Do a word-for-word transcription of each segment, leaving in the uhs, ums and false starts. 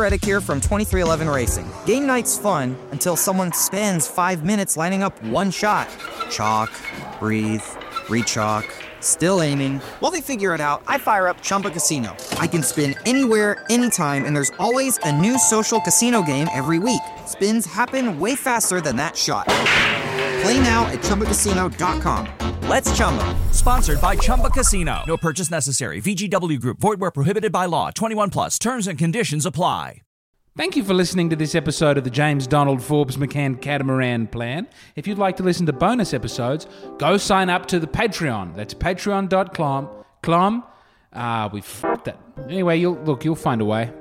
Reddick here from twenty-three eleven Racing. Game night's fun until someone spends five minutes lining up one shot. Chalk, breathe, re-chalk, still aiming. While they figure it out, I fire up Chumba Casino. I can spin anywhere, anytime, and there's always a new social casino game every week. Spins happen way faster than that shot. Play now at Chumba Casino dot com. Let's Chumba. Sponsored by Chumba Casino. No purchase necessary. V G W Group. Void where prohibited by law. twenty-one plus. Terms and conditions apply. Thank you for listening to this episode of the James Donald Forbes McCann Catamaran Plan. If you'd like to listen to bonus episodes, go sign up to the Patreon. That's patreon dot com. Clom. Ah, uh, we fucked it. Anyway, you'll look, you'll find a way.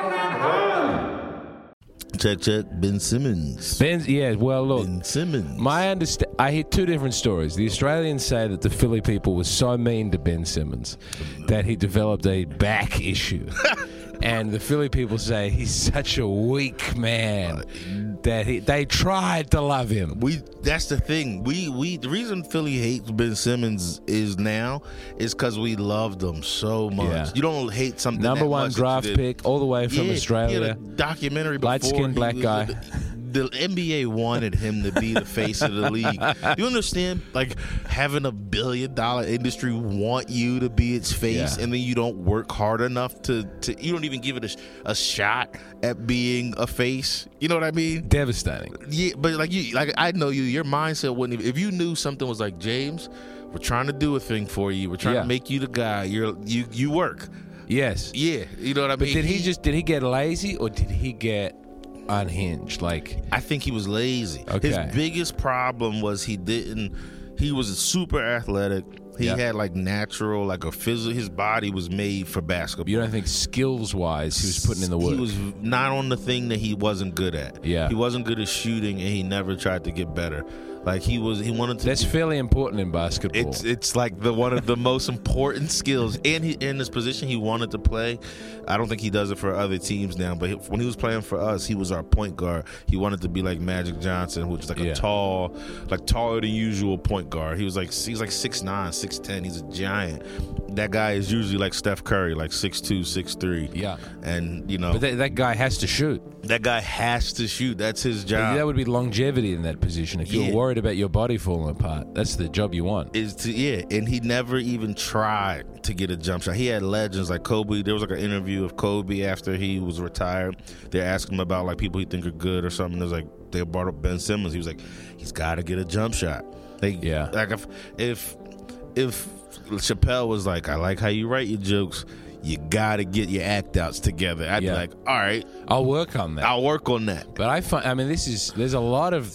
Check, check. Ben Simmons. Ben, yeah, well, look. Ben Simmons. My understand. I hear two different stories. The Australians say that the Philly people were so mean to Ben Simmons that he developed a back issue. And the Philly people say he's such a weak man that he, they tried to love him. We that's the thing. We we the reason Philly hates Ben Simmons is now is because we loved him so much. Yeah. You don't hate something number that one much draft pick all the way from yeah, Australia. He had a documentary before. Light skinned black was, guy. The N B A wanted him to be the face of the league. You understand? Like having a billion dollar industry want you to be its face, Yeah. and then you don't work hard enough to, to you don't even give it a, a shot at being a face. You know what I mean? Devastating. Yeah, but like you, like I know you. Your mindset wouldn't even, if you knew something was like, James, we're trying to do a thing for you. We're trying Yeah. to make you the guy. You're you you work. Yes. Yeah, you know what I But mean. did he just did he get lazy or did he get unhinged? Like, I think he was lazy. Okay. His biggest problem was he didn't. He was super athletic. He Yeah. had like natural, like a physical. His body was made for basketball. you don't think skills wise he was putting in the work? He was not on the thing that he wasn't good at. Yeah. He wasn't good at shooting, and he never tried to get better. Like he was, he wanted to. That's fairly important in basketball. It's it's like the one of the most important skills. And he in this position he wanted to play. I don't think he does it for other teams now, but he, when he was playing for us, he was our point guard. He wanted to be like Magic Johnson, which is like Yeah. a tall, like taller than usual point guard. He was like he's like six nine, six ten. He's a giant. That guy is usually like Steph Curry, like six two, six three. Yeah. And you know, But that, that guy has to shoot. that guy has to shoot. That's his job. That would be longevity in that position. If you're Yeah. worried about your body falling apart, that's the job you want. Is to yeah, and he never even tried to get a jump shot. He had legends like Kobe. There was like an interview of Kobe after he was retired. They asked him about like people he think are good or something. It was like they brought up Ben Simmons. He was like, he's got to get a jump shot. They, Yeah. Like if if if Chappelle was like, I like how you write your jokes. You got to get your act outs together. I'd Yeah. be like, all right, I'll work on that. I'll work on that. But I find, I mean, this is, there's a lot of,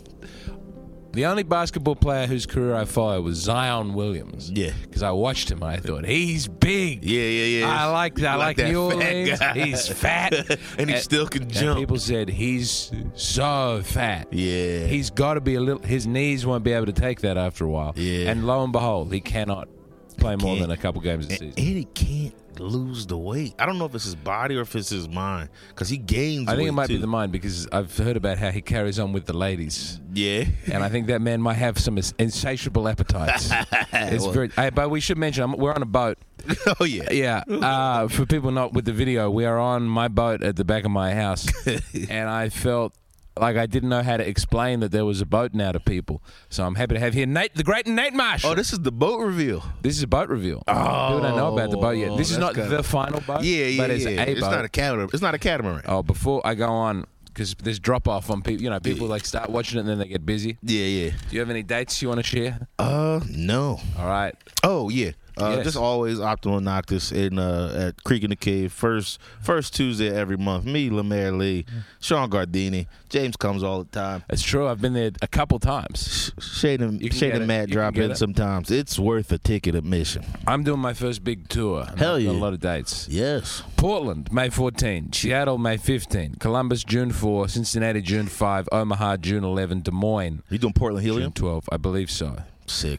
the only basketball player whose career I follow was Zion Williams. Yeah. Because I watched him and I thought, he's big. Yeah, yeah, yeah. I like that. I like, that New fat Orleans. guy. He's fat. and he still can And jump. people said, he's so fat. Yeah. He's got to be a little, his knees won't be able to take that after a while. Yeah. And lo and behold, he cannot play more can't. than a couple games a And, season. and he can't lose the weight. I don't know if it's his body or if it's his mind, because he gains I think weight it might too. be the mind because I've heard about how he carries on with the ladies. Yeah. And I think that man might have some insatiable appetites. It's Well- very, hey, but we should mention I'm, we're on a boat. Oh, yeah. Yeah. Uh, for people not with the video, we are on my boat at the back of my house, and I felt like I didn't know how to explain that there was a boat now to people. So I'm happy to have here Nate, the great Nate Marshall. Oh, this is the boat reveal. This is a boat reveal. Oh, people don't know about the boat yet. This is that's not kinda- the final boat. Yeah, yeah, but it's yeah. a It's boat. not a catamaran. It's not a catamaran. Oh, before I go on, because there's drop off on people. You know, people like start watching it and then they get busy. Yeah, yeah. Do you have any dates you want to share? Uh, no. All right. Oh, yeah. Uh, Yes. Just always Optimal Noctis in uh, at Creek in the Cave first first Tuesday every month. Me, Lemaire Lee, Sean Gardini, James comes all the time. It's true. I've been there a couple times. Shane and You can Shane get and it. Matt You can drop get in it. sometimes. It's worth a ticket admission. I'm doing my first big tour. and Hell I've got yeah. A lot of dates. Yes. Portland, May fourteenth. Seattle, May fifteenth. Columbus, June fourth. Cincinnati, June fifth. Omaha, June eleventh. Des Moines, You doing Portland June Helium? twelfth. I believe so. Sick.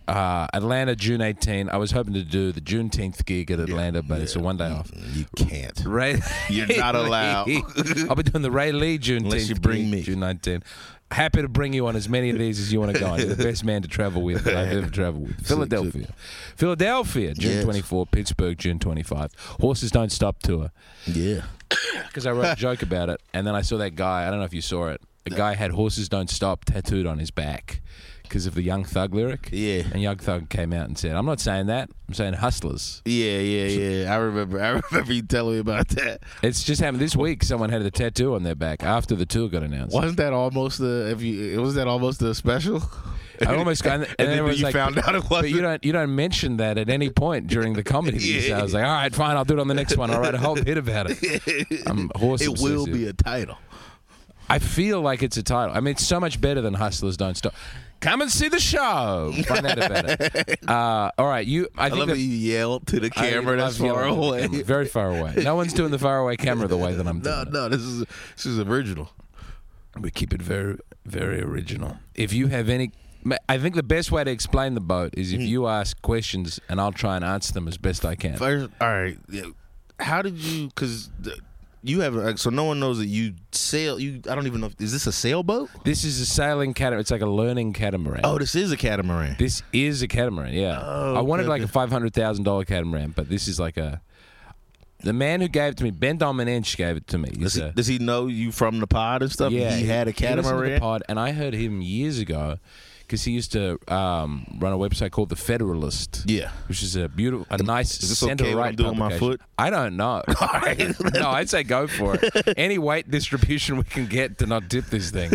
Uh, Atlanta, June eighteenth. I was hoping to do the Juneteenth gig at Atlanta, but it's a one day off. You can't. Ray, You're not allowed. I'll be doing the Ray Lee Juneteenth Unless you bring gig, me. June nineteenth. Happy to bring you on as many of these as you want to go on. You're the best man to travel with that I've ever traveled with. Philadelphia. Philadelphia, June Yes. twenty-fourth. Pittsburgh, June twenty-fifth. Horses Don't Stop tour. Yeah. Because I wrote a joke about it, and then I saw that guy. I don't know if you saw it. A guy had "Horses Don't Stop" tattooed on his back because of the Young Thug lyric. Yeah. And Young Thug came out and said, "I'm not saying that. I'm saying hustlers." Yeah, yeah, yeah. I remember. I remember you telling me about that. It's just happened this week. Someone had a tattoo on their back after the tour got announced. Wasn't that almost the? If you, was that almost the special? I almost got, and, And then then everyone's you like, found out it but wasn't. you don't you don't mention that at any point during the comedy piece. Yeah. I was like, all right, fine, I'll do it on the next one. I'll write a whole bit about it. I'm horse It will obsessive. be a title. I feel like it's a title. I mean, it's so much better than Hustlers Don't Stop. Come and see the show. Find out about it. Uh, all right, you. I, I think love that- how you yell to the I camera that's love far yelling at the away. camera. Very far away. No one's doing the far away camera the way that I'm doing. No, it. no, this is this is original. We keep it very, very original. If you have any, I think the best way to explain the boat is if you ask questions and I'll try and answer them as best I can. First, all right. yeah, How did you? Because you have like, so no one knows that you sail. You I don't even know. If, is this a sailboat? This is a sailing catamaran. It's like a learning catamaran. Oh, this is a catamaran. This is a catamaran, yeah. Oh, I wanted okay, like a okay. five hundred thousand dollars catamaran, but this is like a... The man who gave it to me, Ben Dominench, gave it to me. Does He's he, a- does he know you from the pod and stuff? yeah, he had a listened to the catamaran. pod, and I heard him years ago because he used to um, run a website called The Federalist. Yeah. Which is a beautiful, a nice Is this center okay when right I'm doing my publication. foot? I don't know. No, I'd say go for it. Any weight distribution we can get to not tip this thing.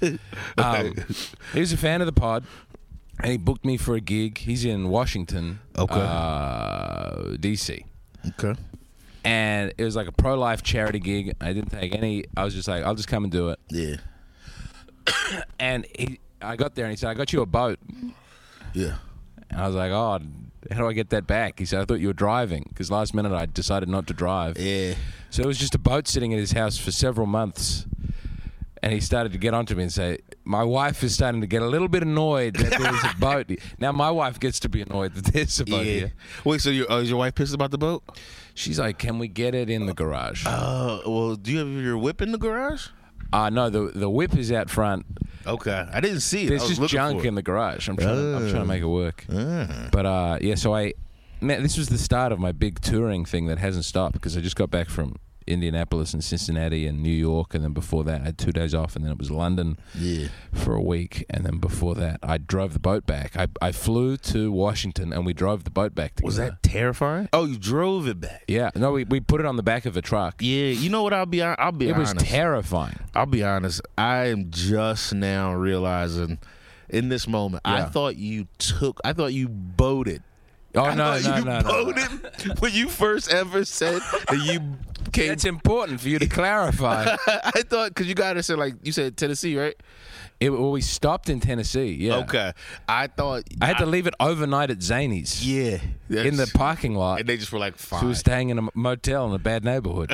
Um, he was a fan of the pod, and he booked me for a gig. He's in Washington, Okay. uh, D C. Okay. And it was like a pro-life charity gig. I didn't take any. I was just like, I'll just come and do it. Yeah. And he, I got there, and he said, I got you a boat. Yeah. And I was like, oh, how do I get that back? He said, I thought you were driving, because last minute I decided not to drive. Yeah. So it was just a boat sitting at his house for several months. And he started to get onto me and say, my wife is starting to get a little bit annoyed that there's a boat. Now my wife gets to be annoyed that there's a boat Yeah. here. Wait, so your, uh, is your wife pissed about the boat? She's like, can we get it in the garage? Uh, well, do you have your whip in the garage? Uh, no, the the whip is out front. Okay, I didn't see it. I There's was just looking junk for it. in the garage. I'm trying, to, I'm trying to make it work. Ah. But uh, yeah, so I, man, this was the start of my big touring thing that hasn't stopped because I just got back from Indianapolis and Cincinnati and New York, and then before that I had two days off, and then it was London Yeah. for a week, and then before that I drove the boat back. I, I flew to Washington and we drove the boat back together. Was that terrifying? Oh, you drove it back. Yeah, no, we, we put it on the back of a truck. Yeah, you know what? I'll be. hon- I'll be It was honest. terrifying. I'll be honest. I am just now realizing, in this moment, I Yeah. thought you took. I thought you boated. Oh I no, thought no, you no, no. boated when you first ever said that you came. It's important for you to clarify. I thought because you got to say like you said Tennessee, right? It, well, we stopped in Tennessee. Yeah. Okay. I thought I had to leave it overnight at Zany's. Yeah, In the that's- parking lot. and they just were like, fine. So we were staying in a motel in a bad neighborhood.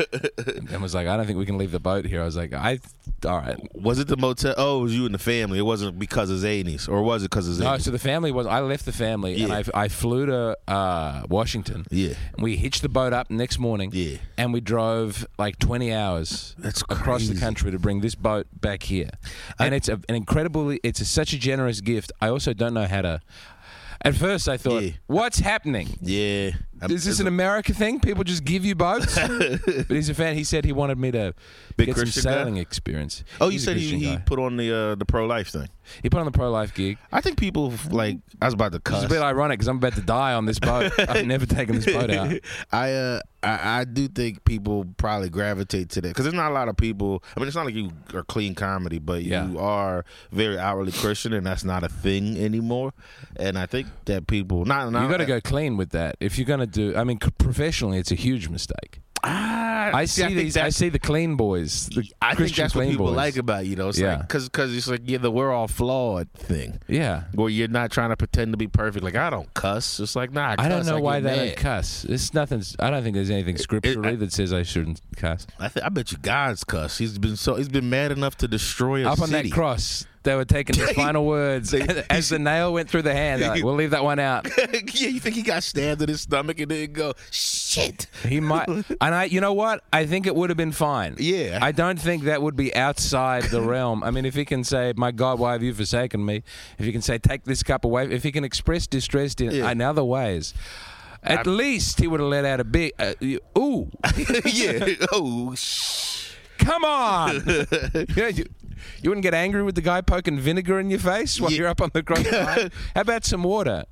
And was like, I don't think we can leave the boat here. I was like, I, all right. Was it the motel? Oh, it was you and the family. It wasn't because of Zanies, or was it because of No, Zanies? so the family was, I left the family and Yeah. I, I flew to uh, Washington. Yeah. And we hitched the boat up next morning. Yeah. And we drove like twenty hours That's across the crazy. country to bring this boat back here. And it's a, an incredibly, it's a, such a generous gift. I also don't know how to, at first I thought, Yeah. what's happening? Yeah. Is this an America thing? People just give you boats? But he's a fan. He said he wanted me to Big get Christian some guy? sailing experience. Oh, you He's a said he, Christian he guy. put on the uh, the pro life thing. He put on the pro life gig. I think people like. I was about to cuss. It's a bit ironic because I'm about to die on this boat. I've never taken this boat out. I uh I, I do think people probably gravitate to that because there's not a lot of people. I mean, it's not like you are clean comedy, but Yeah. you are very outwardly Christian, and that's not a thing anymore. And I think that people not, not You got to go clean with that. If you're going to do, I mean, c- professionally, it's a huge mistake. Ah, I see, I think these. I that's- see the clean boys. The I think Christian that's what clean people boys. like about you know. It's Yeah. like because because it's like yeah, the we're all flawed thing. Yeah. Where you're not trying to pretend to be perfect. Like I don't cuss. It's like nah. I, cuss, I don't know I why get they mad. don't cuss. It's nothing. I don't think there's anything scripturally I- that says I shouldn't cuss. I th- I bet you God's cuss. He's been so he's been mad enough to destroy a Up on city. that cross, they were taking his final words They- as the nail went through the hand. They're like, we'll leave that one out. Yeah, you think he got stabbed in his stomach and didn't go shit? He might, and I, you know what? I think it would have been fine. Yeah. I don't think that would be outside the realm. I mean, if he can say, "My God, why have you forsaken me?" If he can say, "Take this cup away," if he can express distress in, Yeah. in other ways, at least he would have let out a big, uh, ooh, Yeah. Oh shh. come on. you, know, you, you wouldn't get angry with the guy poking vinegar in your face while Yeah. you're up on the cross. How about some water?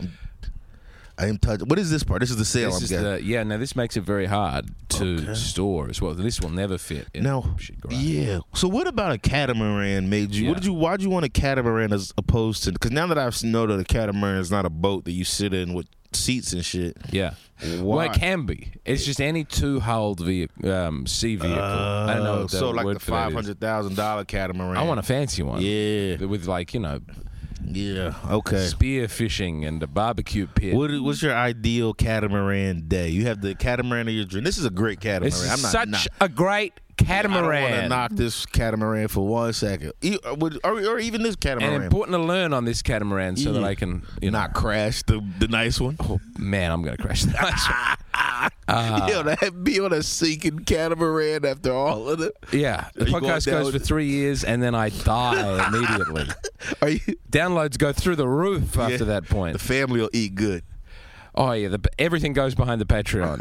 I am touching. What is this part? This is the sale. This I'm is getting. the, yeah, no, this makes it very hard to Okay. store as well. This will never fit. In No. shit garage. Yeah. So what about a catamaran made you? Yeah. What did you? Why'd you want a catamaran as opposed to? Because now that I know that a catamaran is not a boat that you sit in with seats and shit. Yeah. Why? Well, it can be. It's just any two-hulled vehicle, um, sea vehicle. I don't know. Uh, What the so like word the for that five is. hundred thousand dollar catamaran. I want a fancy one. Yeah. With like you know, Yeah. Okay. spear fishing and a barbecue pit. What, what's your ideal catamaran day? You have the catamaran of your dream. This is a great catamaran. This is I'm not, such not a great I don't want to catamaran. knock this catamaran for one second, E- or, or even this and catamaran. important to learn on this catamaran so that Yeah. I can, you know, Not crash the the nice one. oh, man, I'm gonna crash the nice one. Uh, Yo, that be on a sinking catamaran after all of it. Yeah, the Are you going podcast down goes with for it? three years and then I die immediately. Are you? Downloads go through the roof after Yeah. that point. The family will eat good. Oh yeah, the, everything goes behind the Patreon.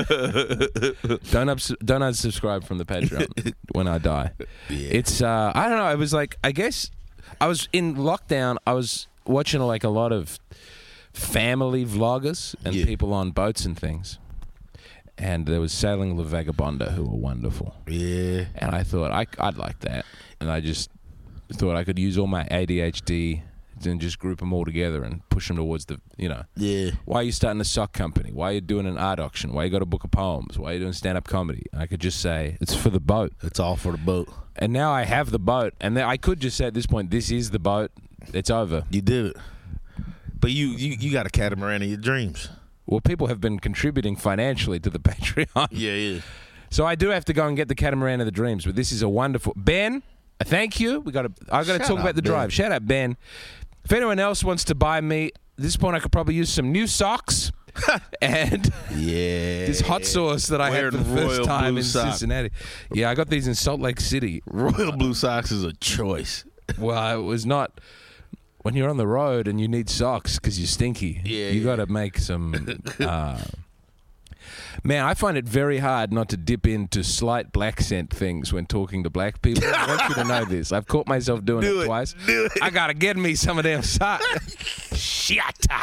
don't ups, don't unsubscribe from the Patreon when I die. Yeah. It's uh, I don't know. It was like I guess I was in lockdown. I was watching like a lot of family vloggers and Yeah. people on boats and things. And there was Sailing La Vagabonda, who were wonderful. Yeah. And I thought I, I'd like that. And I just thought I could use all my A D H D and just group them all together and push them towards the, you know. Yeah. Why are you starting a sock company? Why are you doing an art auction? Why you got a book of poems? Why are you doing stand-up comedy? And I could just say, it's for the boat. It's all for the boat. And now I have the boat. And then I could just say at this point, this is the boat. It's over. You did it. But you, you, you got a catamaran in your dreams. Well, people have been contributing financially to the Patreon. Yeah, yeah. So I do have to go and get the catamaran of the dreams. But this is a wonderful... Ben, thank you. We got to. I got to Shout talk out, about the Ben. drive. Shout out, Ben. If anyone else wants to buy me, at this point I could probably use some new socks and Yeah. this hot sauce that I had for the Wearing first royal time blue in socks. Cincinnati. Yeah, I got these in Salt Lake City. Royal blue socks is a choice. Well, it was not. When you're on the road and you need socks because you're stinky, Yeah, you yeah. got to make some. Uh, man, I find it very hard not to dip into slight black scent things when talking to black people. I want you to know this. I've caught myself doing Do it, it. twice. Do it. I gotta get me some of them socks. Shit.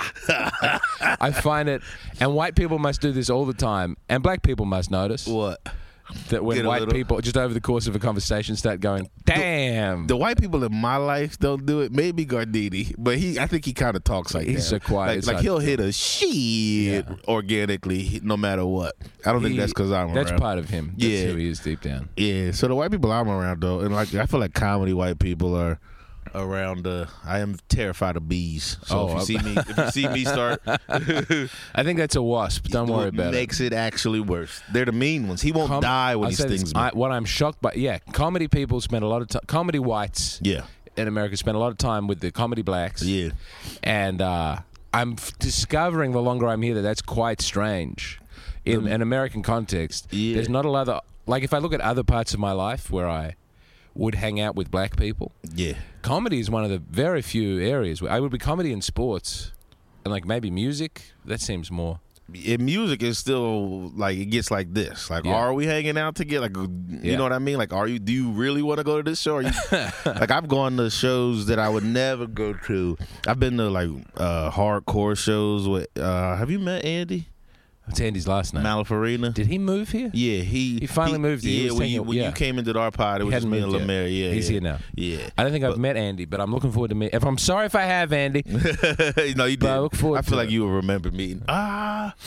I find it, and white people must do this all the time, and black people must notice What? that when Get a white little- people just over the course of a conversation start going, "Damn." The white people in my life don't do it. Maybe Gardini, but he, I think he kind of talks like He's that. so quiet, Like, it's like hard he'll to hit a shit organically, no matter what. I don't think He- that's because I'm That's around. part of him. That's Yeah. who he is deep down. Yeah. So the white people I'm around though, and like I feel like comedy white people are around. Uh, I am terrified of bees. So Oh, if you I'm- see me, if you see me start, I think that's a wasp. Don't worry it about it. makes it actually worse. They're the mean ones. He won't Com- die when I'll he say this, stings me. I, what I'm shocked by, yeah, comedy people spend a lot of time. Comedy whites yeah. in America spend a lot of time with the comedy blacks. Yeah. and uh, I'm f- discovering the longer I'm here that that's quite strange in an American context. Yeah. There's not a lot of like if I look at other parts of my life where I would hang out with black people. Yeah. Comedy is one of the very few areas where I would be comedy and sports, and like maybe music. That seems more. In music is still like it gets like this. Like, Yeah. are we hanging out together? Like, you Yeah. know what I mean? Like, are you? Do you really want to go to this show? Are you, like, I've gone to shows that I would never go to. I've been to like uh, hardcore shows with. Uh, have you met Andy What's Andy's last name? Malafarina? Did he move here? Yeah, he He finally moved here. He Yeah, was when, you, taking- when yeah. you came into our pod, it He was just hadn't me and moved yet. Lemaire. Yeah, He's yeah. here now. Yeah, I don't think I've met Andy, but I'm looking forward to meet. If I'm sorry if I have Andy, no, you But I did. look forward I feel to like it. you will remember meeting. Ah,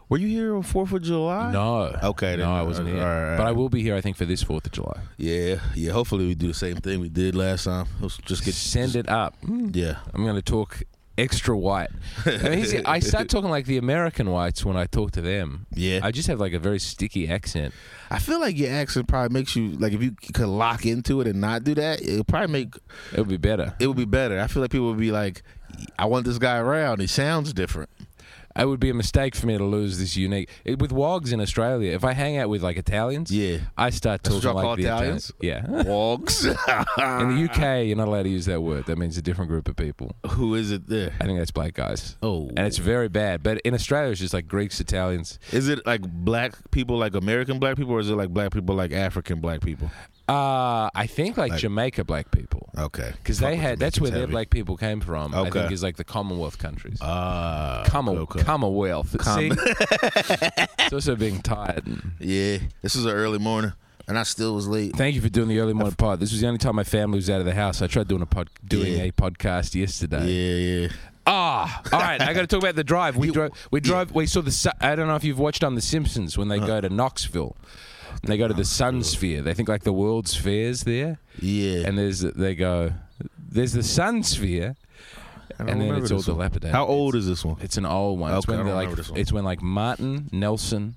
Were you here on Fourth of July? No. Okay. No, then, I wasn't uh, here. all right, all But I right. will be here, I think, for this fourth of July. Yeah, yeah. Hopefully we do the same thing we did last time. Let's just get Send it up. Yeah. I'm going to talk extra white. I, mean, he's- I start talking like the American whites when I talk to them. Yeah. I just have like a very sticky accent. I feel like your accent probably makes you like if you could lock into it and not do that, it would probably make It would be better. it would be better. I feel like people would be like, I want this guy around. He sounds different. It would be a mistake for me to lose this unique. It, with wogs in Australia, if I hang out with like Italians, Yeah. I start That's what talking y'all like call the Italians? Italians. Yeah. Wogs. In the U K, you're not allowed to use that word. That means a different group of people. Who is it there? I think that's black guys. Oh. And it's very bad. But in Australia, it's just like Greeks, Italians. Is it like black people like American black people or is it like black people like African black people? Uh, I think like, Like- Jamaica black people. Okay. Because Fuck they with had, that's where Jamaicans their heavy. black people came from. I Okay. think is like the Commonwealth countries. Ah. Common, okay. Commonwealth. Com- See? It's also being tired. Yeah. This was an early morning and I still was late. Thank you for doing the early morning pod. This was the only time my family was out of the house. I tried doing a pod, doing Yeah. a podcast yesterday. Yeah, yeah. Ah, all right. I got to talk about the drive. We drove. We drove. We saw the. Su- I don't know if you've watched on The Simpsons when they go to Knoxville, and they go to the Sun Sphere. They think like the World's Fair's there, Yeah. and there's they go. There's the Sun Sphere, I don't and then remember it's all this one. dilapidated. How old is this one? It's an old one. It's Okay, I when don't they're like. remember this one. It's when like Martin, Nelson,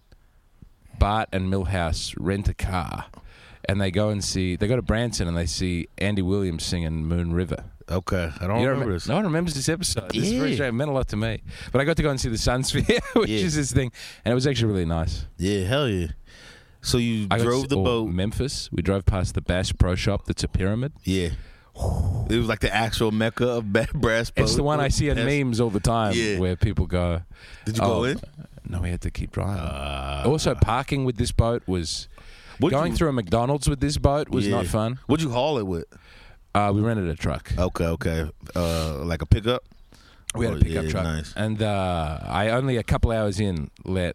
Bart, and Milhouse rent a car, and they go and see. They go to Branson and they see Andy Williams singing Moon River. Okay. I don't You don't remember remem- this. No one remembers this episode. This is very Yeah. strange. It meant a lot to me. But I got to go and see the Sun Sphere, which Yeah. is this thing, and it was actually really nice. Yeah, hell yeah. So you I got to drove see- the or boat. Memphis. We drove past the Bass Pro Shop. That's a pyramid. Yeah. It was like the actual mecca of ba- brass boat. It's the one I see in Yes. memes all the time, Yeah. where people go. Did you "Oh, go in? No, we had to keep driving. Uh, also, parking with this boat was What'd going you- through a McDonald's with this boat was Yeah. not fun. What'd you haul it with? Uh, we rented a truck. Okay, okay. Uh, like a pickup? We had Oh, a pickup yeah, truck, nice. and uh, I only a couple hours in let.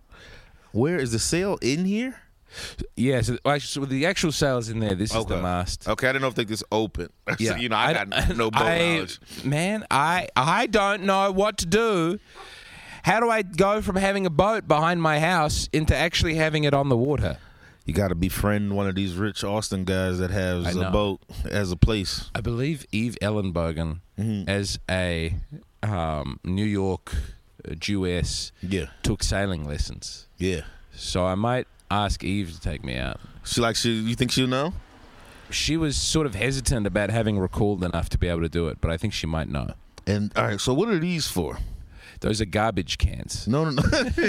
Where is the sail in here? Yeah, so, well, actually, so the actual sail's in there. This is the Okay. mast. Okay, I didn't know if they just open. So, Yeah. you know, I, got don't- no boat I- knowledge. Man, I I don't know what to do. How do I go from having a boat behind my house into actually having it on the water? You got to befriend one of these rich Austin guys that has I a know. boat as a place. I believe Eve Ellenbogen, Mm-hmm. as a um, New York uh, Jewess, Yeah, took sailing lessons. yeah. So I might ask Eve to take me out. She like she. You think she'll know? She was sort of hesitant about having recalled enough to be able to do it, but I think she might know. And all right, so what are these for? Those are garbage cans. No, no, no.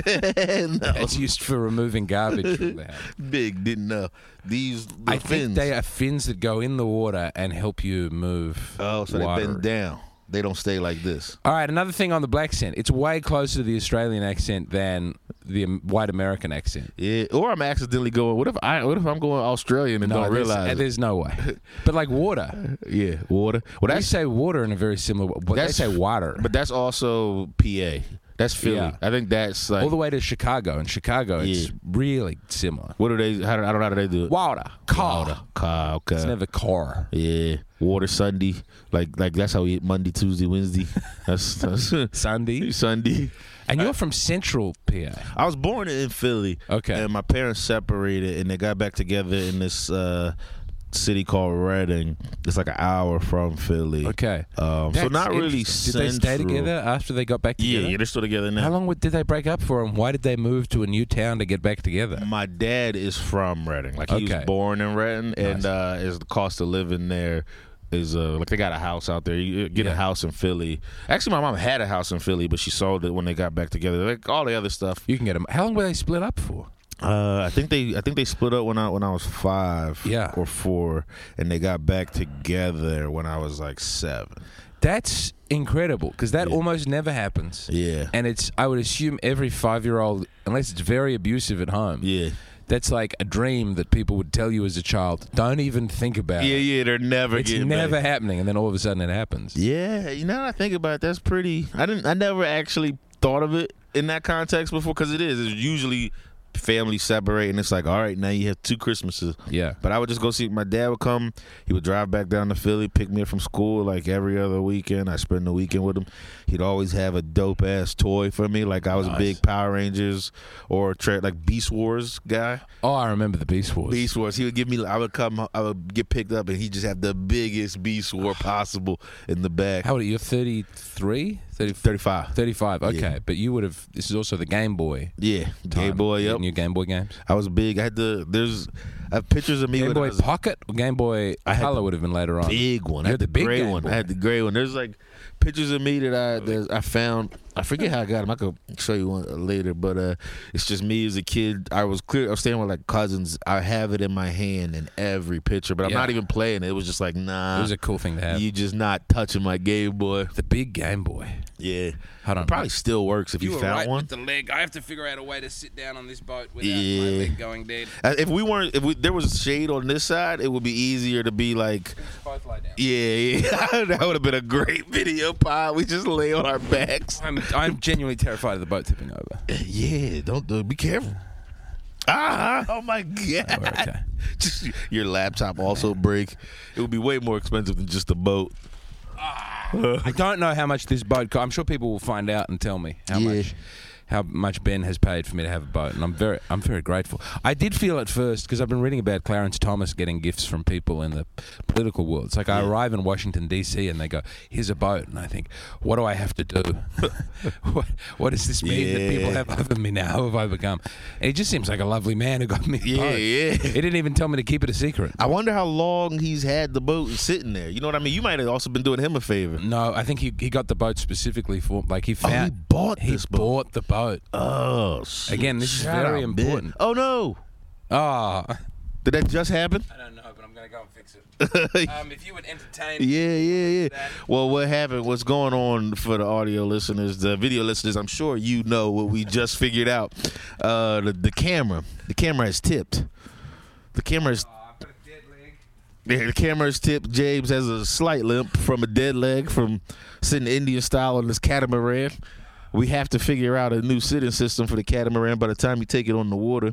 no. It's used for removing garbage from the house. Big didn't know these. The I fins. think they are fins that go in the water and help you move. Oh, so water. they bend down. They don't stay like this. All right, another thing on the black accent. It's way closer to the Australian accent than the um, white American accent. Yeah. Or I'm accidentally going. What if I? What if I'm going Australian and don't there's, realize? uh, it? there's no way. But like water. Yeah, water. Well, They that's say water in a very similar way. But they That's- say water. but that's also P A. That's Philly. Yeah. I think that's like. all the way to Chicago. In Chicago, it's Yeah. really similar. what do they? How do, I don't know how do they do it. Water. Car. Water. Car. Okay. It's never car. Yeah. Water Sunday. Like like that's how we eat Monday, Tuesday, Wednesday. That's that's Sunday. Sunday. And you're from Central P A. I was born in Philly. Okay. And my parents separated and they got back together in this uh, city called Reading. It's like an hour from Philly. Okay. Um, so That's not really interesting. Did they stay central. together after they got back Yeah, together? yeah, they're still together now. How long would- did they break up for, and why did they move to a new town to get back together? My dad is from Reading. Like he Okay. was born in Reading, and Nice. uh, is the cost of living there is uh, like they got a house out there. You get Yeah. a house in Philly. Actually, my mom had a house in Philly, but she sold it when they got back together. Like all the other stuff. You can get them. How long were they split up for? Uh, I think they I think they split up when I when I was five Yeah. or four, and they got back together when I was like seven. That's incredible because that Yeah. almost never happens. Yeah. And it's, I would assume, every five-year-old, unless it's very abusive at home, Yeah. that's like a dream that people would tell you as a child. Don't even think about Yeah, it. yeah, they're never It's getting never back. happening, and then all of a sudden it happens. Yeah, you know, now that I think about it, that's pretty. I didn't. I never actually thought of it in that context before because it is. It's usually family separate, and it's like, all right, now you have two Christmases. Yeah. But I would just go see. My dad would come. He would drive back down to Philly, pick me up from school like every other weekend. I spend the weekend with him. He'd always have a dope ass toy for me. Like I was Nice. a big Power Rangers or tra- like Beast Wars guy. Oh, I remember the Beast Wars. Beast Wars. He would give me. I would come. I would get picked up, and he just have the biggest Beast War possible in the back. How old are you? You're thirty-three? thirty, thirty-five. thirty-five. Okay, Yeah. but you would have. This is also the Game Boy. Yeah, Game time. Boy. Yep. New Game Boy games. I was big. I had the. There's. I have pictures of me Game with Boy I was Pocket or Game Boy I had Color the would have been later on. big one. You I had had the the big gray Game one. Boy. I had the gray one. There's like pictures of me that I that I found. I forget how I got them. I could show you one later, but uh, it's just me as a kid. I was clear. I was staying with like cousins. I have it in my hand in every picture, but I'm Yeah. not even playing it. It was just like, nah. It was a cool thing to have. You just not touching my Game Boy. The big Game Boy. Yeah. Hold on. It probably still works if you, were found right one. with the leg. I have to figure out a way to sit down on this boat without my Yeah. leg going dead. Uh, If we weren't, if we, there was shade on this side, it would be easier to be like, Both lie down. yeah, yeah. That would have been a great video pod. We just lay on our backs. I'm I'm genuinely terrified of the boat tipping over. Yeah, don't do. Be careful. Ah! Oh my god! we're okay. Just your laptop also break. It would be way more expensive than just a boat. I don't know how much this boat cost. I'm sure people will find out and tell me how Yeah. much how much Ben has paid for me to have a boat, and I'm very I'm very grateful. I did feel at first, because I've been reading about Clarence Thomas getting gifts from people in the political world. It's like I Yeah. arrive in Washington D C and they go, "Here's a boat," and I think, "What do I have to do? what, what does this mean that people Yeah. have over me now? Who have I become?" And he just seems like a lovely man who got me a Yeah, boat. yeah. He didn't even tell me to keep it a secret. I wonder how long he's had the boat sitting there. You know what I mean? You might have also been doing him a favor. No, I think he he got the boat specifically for like he Oh, found he bought he this boat. bought the boat. Oh, shit. Again, this is Shout very out, Ben. important. Oh no! Oh, Did that just happen? I don't know, but I'm gonna go and fix it. um, if you would entertain, Yeah, yeah, yeah. That- Well, what happened? What's going on for the audio listeners, the video listeners? I'm sure you know what we just figured out. Uh, the, the camera, the camera has tipped. The camera is. I've got a dead leg. Yeah, the camera is tipped. James has a slight limp from a dead leg from sitting Indian style on this catamaran. We have to figure out a new sitting system for the catamaran by the time you take it on the water.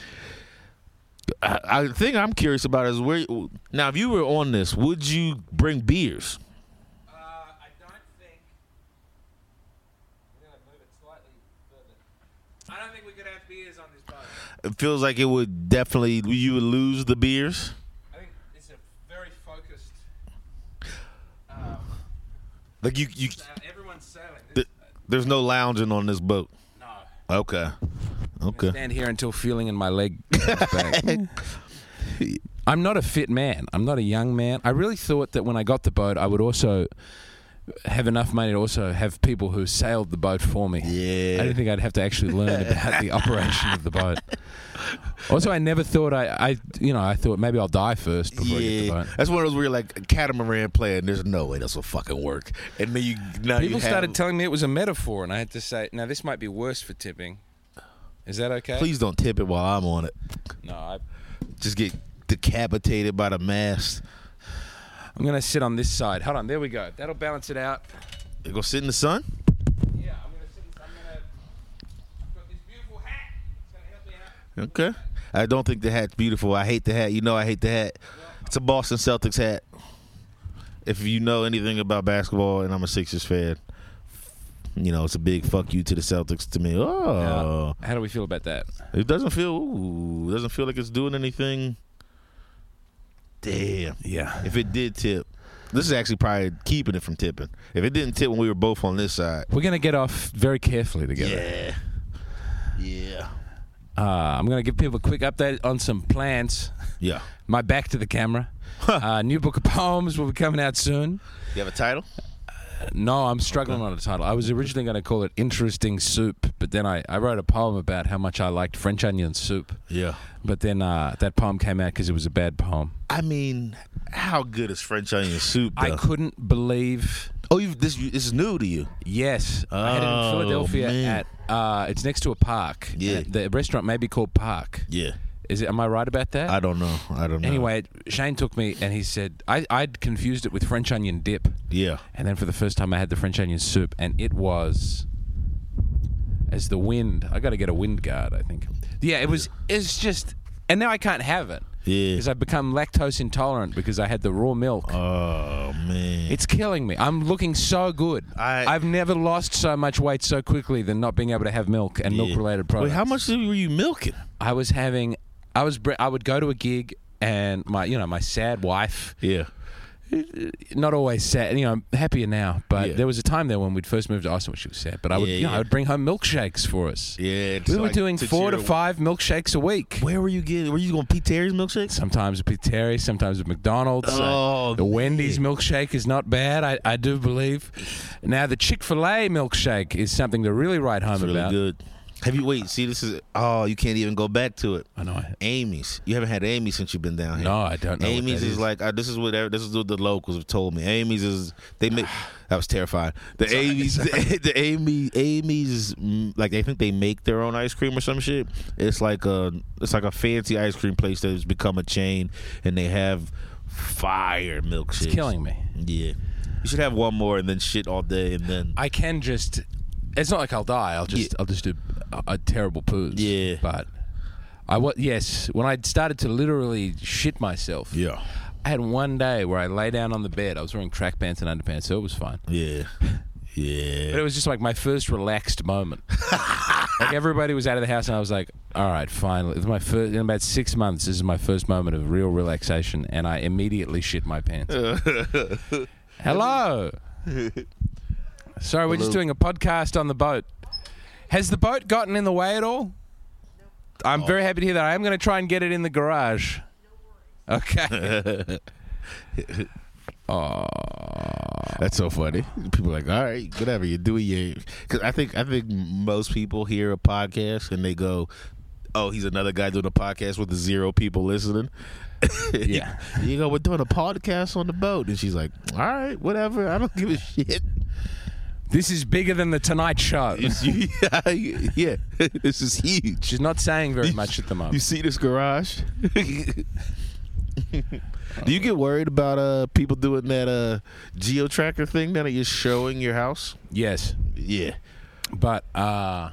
I, I the thing I'm curious about is where now if you were on this, would you bring beers? Uh, I don't think. We're gonna move it slightly further. I don't think we could have beers on this boat. It feels like it would definitely you would lose the beers. I think it's a very focused. Um, Like you, you uh, everyone's sailing. th- there's no lounging on this boat. No. Okay, okay. Stand here until feeling in my leg comes back. I'm not a fit man. I'm not a young man. I really thought that when I got the boat, I would also have enough money to also have people who sailed the boat for me. Yeah. I didn't think I'd have to actually learn about the operation of the boat. Also, I never thought I, I, you know, I thought maybe I'll die first before I get the Yeah, boat. that's one of those where you're like a catamaran player, and there's no way this will fucking work. And then you now People you have, started telling me it was a metaphor, and I had to say, now this might be worse for tipping. Is that okay? Please don't tip it while I'm on it. No, I, Just get decapitated by the mast. I'm going to sit on this side. Hold on, there we go. That'll balance it out. You go sit in the sun. Yeah, I'm going to sit. I'm going to. I've got this beautiful hat. It's going to help me out. Okay. I don't think the hat's beautiful. I hate the hat. You know I hate the hat. It's a Boston Celtics hat. If you know anything about basketball, and I'm a Sixers fan, you know it's a big fuck you to the Celtics to me. Oh, How do we feel about that? it doesn't feel. Ooh, it doesn't feel like it's doing anything. Damn. Yeah. If it did tip, this is actually probably keeping it from tipping. If it didn't tip when we were both on this side, We're going to get off very carefully together. yeah, yeah, Uh, I'm going to give people a quick update on some plans. yeah. My back to the camera. uh, new book of poems will be coming out soon. You have a title? No, I'm struggling on a title. I was originally going to call it Interesting Soup, but then I, I wrote a poem about how much I liked French onion soup. Yeah. But then uh, that poem came out because it was a bad poem. I mean, how good is French onion soup? Though? I couldn't believe. Oh, you this you, this is new to you? Yes, I had it in Oh, Philadelphia man. at. Uh, it's next to a park. Yeah. Uh, the restaurant may be called Park. Yeah. Is it? Am I right about that? I don't know. I don't know. Anyway, Shane took me and he said I, I'd confused it with French onion dip. Yeah. And then for the first time I had the French onion soup and it was as the wind. I got to get a wind guard, I think. Yeah, it was. It's just, and now I can't have it. Yeah. Because I've become lactose intolerant because I had the raw milk. Oh man, It's killing me. I'm looking so good. I- I've never lost so much weight so quickly than not being able to have milk and Yeah. milk-related products. Wait, how much were you milking? I was having, I was, bre- I would go to a gig and my, you know, my sad wife. Yeah. Not always sad, you know, I'm happier now. But Yeah. there was a time there when we'd first moved to Austin where she was sad. But I would, Yeah, you know, yeah. I would bring home milkshakes for us. Yeah. We were doing four to five milkshakes a week. Where were you getting? Were you going Pete Terry's milkshakes? Sometimes with Terry, sometimes with McDonald's. Oh, the Wendy's man. milkshake is not bad, I, I do believe. Now, the Chick-fil-A milkshake is something to really write home It's really about. good. Have you wait? See, this is oh, you can't even go back to it. I know. Amy's. You haven't had Amy's since you've been down here. No, I don't know. what Amy's that is, like uh, this is what this is what the locals have told me. Amy's is they make that was terrifying. The Amy's the, the Amy Amy's mm, like they think they make their own ice cream or some shit. It's like a it's like a fancy ice cream place that has become a chain, and they have fire milkshakes. It's killing me. Yeah, you should have one more and then shit all day and then. I can just. It's not like I'll die. I'll just. Yeah. I'll just do a, a terrible poos. Yeah. But I was yes. When I started to literally shit myself. Yeah. I had one day where I lay down on the bed. I was wearing track pants and underpants, so it was fine. Yeah. Yeah. But it was just like my first relaxed moment. Like everybody was out of the house, and I was like, "All right, finally." It's my first in about six months. This is my first moment of real relaxation, and I immediately shit my pants. Hello. Sorry, we're just doing a podcast on the boat. Has the boat gotten in the way at all? I'm very happy to hear that. I am going to try and get it in the garage. Okay. Oh. That's so funny. People are like, all right, whatever you do, you. Because I think I think most people hear a podcast and they go, "Oh, he's another guy doing a podcast with zero people listening." Yeah. You go, "We're doing a podcast on the boat," and she's like, "All right, whatever. I don't give a shit." This is bigger than the Tonight Show. yeah, yeah, this is huge. She's not saying very much at the You moment. see this garage? Do you get worried about uh people doing that uh geo tracker thing that you're showing your house? Yes. Yeah. But uh,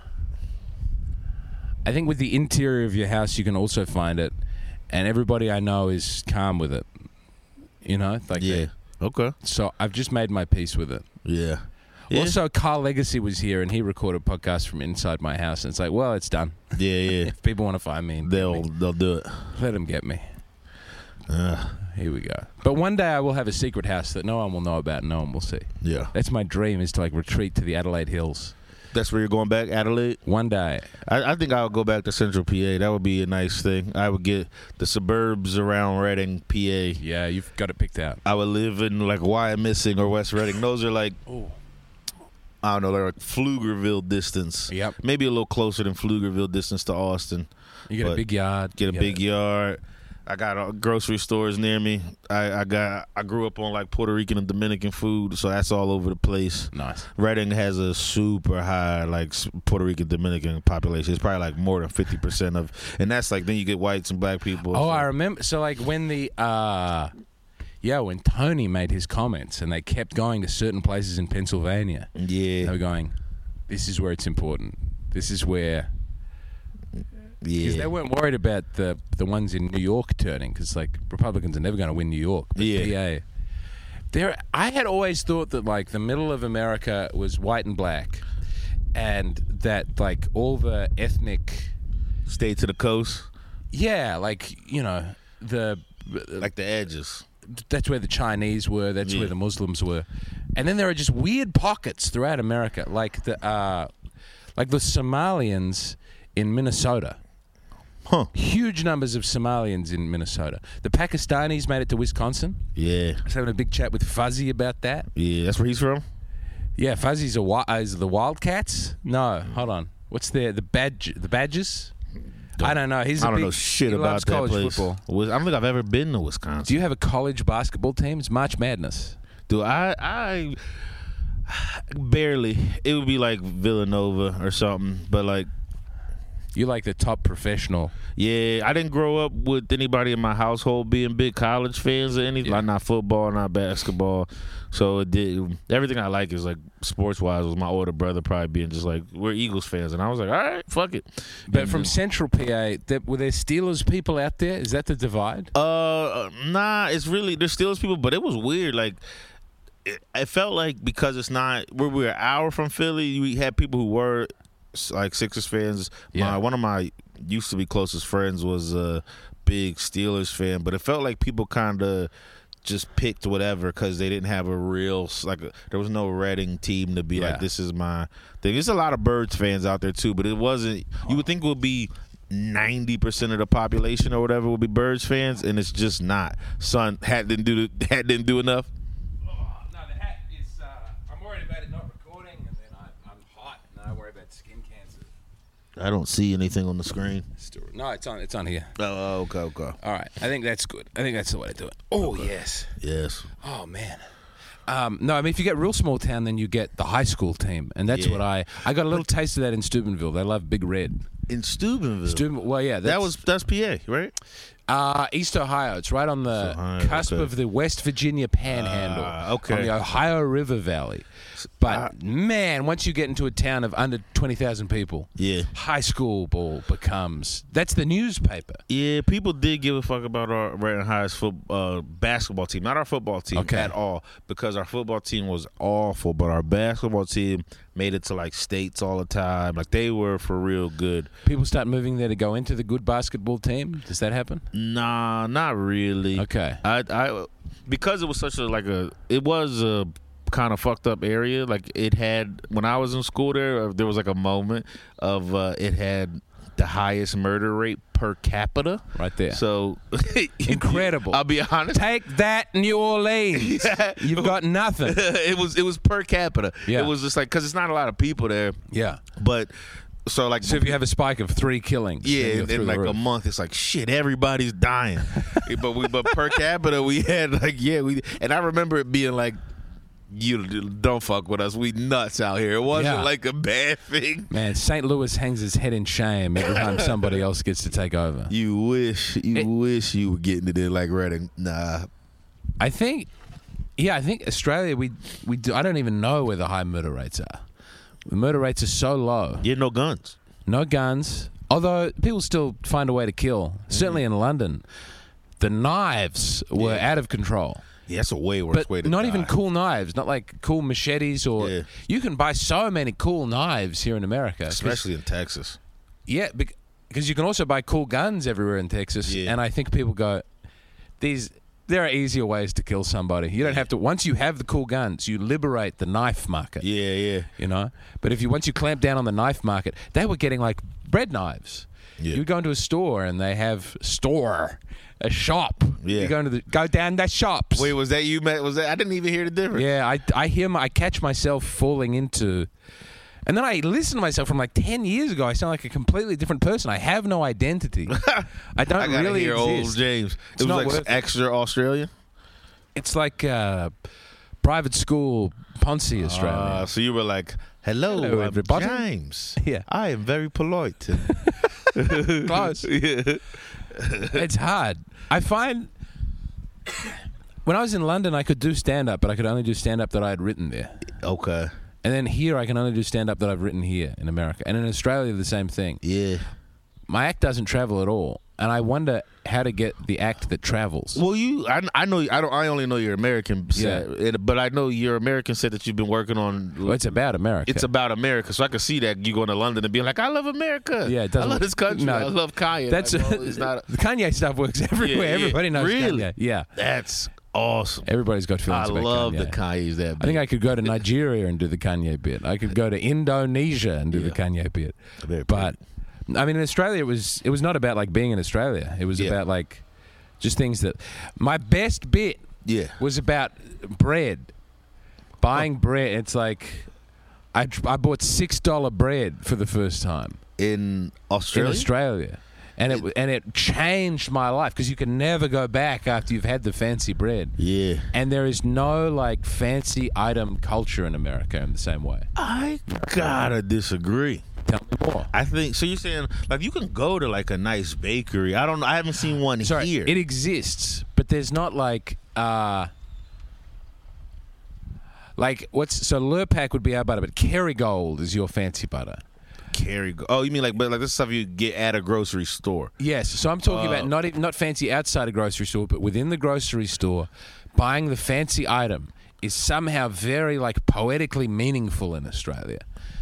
I think with the interior of your house, you can also find it. And everybody I know is calm with it. You know? Like Yeah. they- Okay. So I've just made my peace with it. Yeah. Yeah. Also, Carl Legacy was here, and he recorded podcasts from inside my house. And it's like, well, it's done. Yeah, yeah. If people want to find me, and get They'll me, they'll do it. let them get me. Uh, Here we go. But one day I will have a secret house that no one will know about and no one will see. yeah. That's my dream, is to like retreat to the Adelaide Hills. That's where you're going back, Adelaide? One day. I, I think I'll go back to Central P A. That would be a nice thing. I would get the suburbs around Reading, P A. Yeah, you've got it picked out. I would live in like Wyomissing or West Reading. Those are like, I don't know, they're like Pflugerville distance. Yep. Maybe a little closer than Pflugerville distance to Austin. You get a But big yard. Get a you big yard. I got uh, grocery stores near me. I, I got. I grew up on like Puerto Rican and Dominican food, so that's all over the place. Nice. Reading has a super high like s- Puerto Rican Dominican population. It's probably like more than fifty percent of, and that's like then you get whites and black people. Oh, so- I remember. So, like, when the, uh, yeah, when Tony made his comments and they kept going to certain places in Pennsylvania, they Yeah, were going, this is where it's important. This is where, because yeah, they weren't worried about the, the ones in New York turning, because, like, Republicans are never going to win New York. But Yeah. P A, there, I had always thought that, like, the middle of America was white and black, and that, like, all the ethnic, stay to the coast, yeah, like, you know, the, like the edges. that's where the Chinese were. That's Yeah. where the Muslims were, and then there are just weird pockets throughout America, like the uh, like the Somalians in Minnesota. Huh? Huge numbers of Somalians in Minnesota. The Pakistanis made it to Wisconsin. Yeah, I was having a big chat with Fuzzy about that. yeah. That's where he's from. Yeah, Fuzzy's a wi- uh, is it the Wildcats? No, hold on. What's the the badge? The Badgers? I don't know. He's a I don't big, know shit he about loves that college place. football. Wis- I don't think I've ever been to Wisconsin. Do you have a college basketball team? It's March Madness. Do I? I barely. It would be like Villanova or something, but like You like the top professional. Yeah, I didn't grow up with anybody in my household being big college fans or anything. Yeah. Like not football, not basketball. So it did everything I like is like sports wise was my older brother probably being just like we're Eagles fans, and I was like, all right, fuck it. But And from then- Central P A, there, were there Steelers people out there? Is that the divide? Uh, nah, it's really there's Steelers people, but it was weird. Like, it, it felt like because it's not where we're an hour from Philly, we had people who were like Sixers fans. Yeah. My, one of my used to be closest friends was a big Steelers fan, but it felt like people kind of just picked whatever because they didn't have a real like a, there was no Reading team to be Yeah. like this is my thing. There's a lot of Birds fans out there too, but it wasn't. You would think it would be ninety percent of the population or whatever would be Birds fans, and it's just not. Son, hat didn't do the, hat didn't do enough. Oh, no, the hat is. Uh, I'm worried about it not recording, and then I, I'm hot, and I worry about skin cancer. I don't see anything on the screen. Still, no, it's on. It's on here. Oh, okay, okay. All right, I think that's good. I think that's the way to do it. Oh yes. Yes. Oh man. Um, no, I mean if you get real small town, then you get the high school team, and that's Yeah. what I. I got a little taste of that in Steubenville. They love Big Red. In Steubenville. Steuben, well, yeah, that that's, was that's P A, right? uh, East Ohio. It's right on the East Ohio, cusp okay. of the West Virginia Panhandle, Ah, okay. on the Ohio River Valley. But man, once you get into a town of under twenty thousand people, Yeah. high school ball becomes that's the newspaper. Yeah, people did give a fuck about our Reading High's foot, uh, basketball team, not our football team Okay. at all, because our football team was awful, but our basketball team made it to like states all the time. Like they were for real good. People start moving there to go into the good basketball team. Does that happen? Nah, not really. Okay. I, I, because it was such a like a, it was a kind of fucked up area. Like it had when I was in school there, uh, there was like a moment of uh, it had the highest murder rate per capita. Right there. So Incredible. I'll be honest. Take that, New Orleans. You've got nothing. it was it was per capita. Yeah. It was just like because it's not a lot of people there, Yeah. but so like So if you have a spike of three killings, yeah, then you're in, through in the like a roof. month, it's like shit. Everybody's dying, but we but per capita we had like yeah we and I remember it being like you don't fuck with us. We nuts out here. It wasn't Yeah. like a bad thing. Man, Saint Louis hangs his head in shame every time somebody else gets to take over. You wish you It- wish you were getting it in like Reading. Nah, I think, yeah, I think Australia, we we do, I don't even know where the high murder rates are. The murder rates are so low. you had no guns. No guns. Although people still find a way to kill. Certainly in London, the knives were Yeah. out of control. Yeah, that's a way worse But way to not die. even cool knives, not like cool machetes or. Yeah. You can buy so many cool knives here in America. 'cause- especially in Texas. Yeah, bec- because you can also buy cool guns everywhere in Texas. Yeah. And I think people go, these. There are easier ways to kill somebody. You don't have to. Once you have the cool guns, you liberate the knife market. Yeah, yeah. You know, but if you once you clamp down on the knife market, they were getting like bread knives. Yeah. You go into a store and they have store, a shop. Yeah. You go into the go down the shops. Wait, was that you? Met? Was that? I didn't even hear the difference. Yeah, I I hear my, I catch myself falling into, and then I listen to myself from like ten years ago. I sound like a completely different person. I have no identity. I don't I gotta really hear exist. old James. It's It was not like worth it. extra Australian. It's like uh, private school Ponzi Australia. Uh, so you were like, "Hello, Hello, I'm everybody." James. Yeah. I am very polite." Close. yeah. It's hard. I find when I was in London, I could do stand up, but I could only do stand up that I had written there. Okay. And then here, I can only do stand up that I've written here in America. And in Australia, the same thing. Yeah. My act doesn't travel at all, and I wonder how to get the act that travels. Well, you, I, I know, I don't, I only know your American set, it- but I know your American set that you've been working on. Well, it's about America. It's about America, so I can see that you going to London and being like, "I love America. Yeah, it doesn't- I love this country. no, I love Kanye." That's Like, well, it's not. the Kanye stuff works everywhere. Yeah, yeah. Everybody knows Really? Kanye. Yeah, That's awesome. everybody's got I feelings about love Kanye. the Kanye's that. I think I could go to Nigeria and do the Kanye bit. I could go to Indonesia and do the Yeah. Kanye bit. Very But I mean, in Australia, it was it was not about like being in Australia. It was Yeah. about like just things that. My best bit yeah. was about bread, buying bread. It's like I I bought six dollar bread for the first time In Australia. in Australia. And it, and it changed my life because you can never go back after you've had the fancy bread. Yeah. And there is no like fancy item culture in America in the same way. I gotta disagree. Tell me more. I think so. You're saying like you can go to like a nice bakery. I don't know. I haven't seen one Sorry, here. it exists, but there's not like uh, like what's so Lurpak would be our butter, but Kerrygold is your fancy butter. Carry. Oh, you mean like, but like this stuff you get at a grocery store? Yes. So I'm talking Oh. about not even, not fancy outside a grocery store, but within the grocery store, buying the fancy item is somehow very like poetically meaningful in Australia.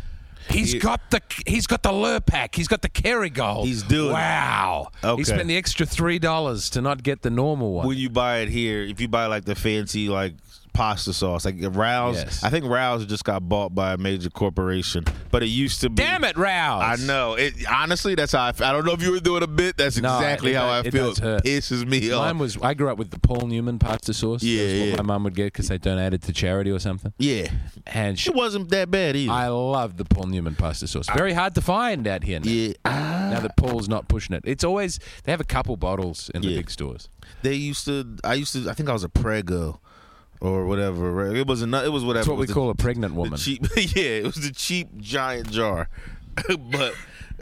He's He- got the he's got the Lurpak. He's got the Kerrygold. He's doing it. Wow. Okay. He spent the extra three dollars to not get the normal one. When you buy it here, if you buy like the fancy like pasta sauce, like Rouse, Yes. I think Rouse just got bought by a major corporation, but it used to be. Damn it, Rouse! I know. It honestly, that's how I feel. I don't know if you were doing a bit. That's No, exactly it how does- I it feel. does hurt. Pisses me Mine off. was. I grew up with the Paul Newman pasta sauce. Yeah, That's what yeah. my mum would get because they donated to charity or something. Yeah, And she, it wasn't that bad either. I loved the Paul Newman pasta sauce. Very hard to find out here now. yeah, Now that Paul's not pushing it, it's always they have a couple bottles in the Yeah. big stores. they used to. I used to. I think I was a Prego or whatever. right? It was a. It was whatever. That's what It we was the- call a pregnant the woman. cheap. Yeah, it was the cheap giant jar, but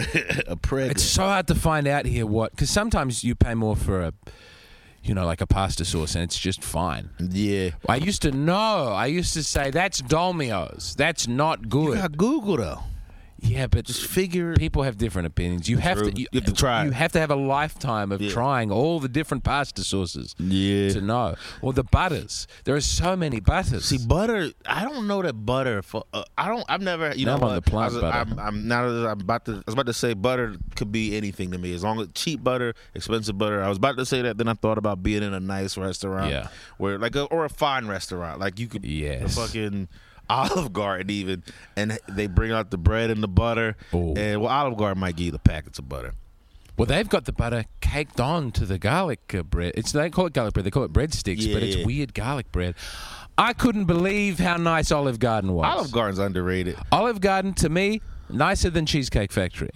a Prego. It's so hard to find out here what because sometimes you pay more for a, you know, like a pasta sauce and it's just fine. yeah. I used to know. I used to say that's Dolmio's. That's not You good. got Google though. Yeah, but Just figure. people have different opinions. You have True. to. You, You have to try You it. have to have a lifetime of Yeah. trying all the different pasta sauces Yeah. to know. Or the butters. There are so many butters. See, butter. I don't know that butter. For, uh, I don't. I've never. You Now know I'm on what? the plant I was, butter. I'm, I'm now that I'm about to. I was about to say butter could be anything to me as long as cheap butter, expensive butter. I was about to say that. Then I thought about being in a nice restaurant. Yeah. Where like a, or a fine restaurant. Like you could. Yes. The fucking Olive Garden even, and they bring out the bread and the butter. Ooh. And well, Olive Garden might give you the packets of butter. Well, they've got the butter caked on to the garlic uh, bread. It's they call it garlic bread. They call it breadsticks, but Yeah. it's weird garlic bread. I couldn't believe how nice Olive Garden was. Olive Garden's underrated. Olive Garden to me nicer than Cheesecake Factory.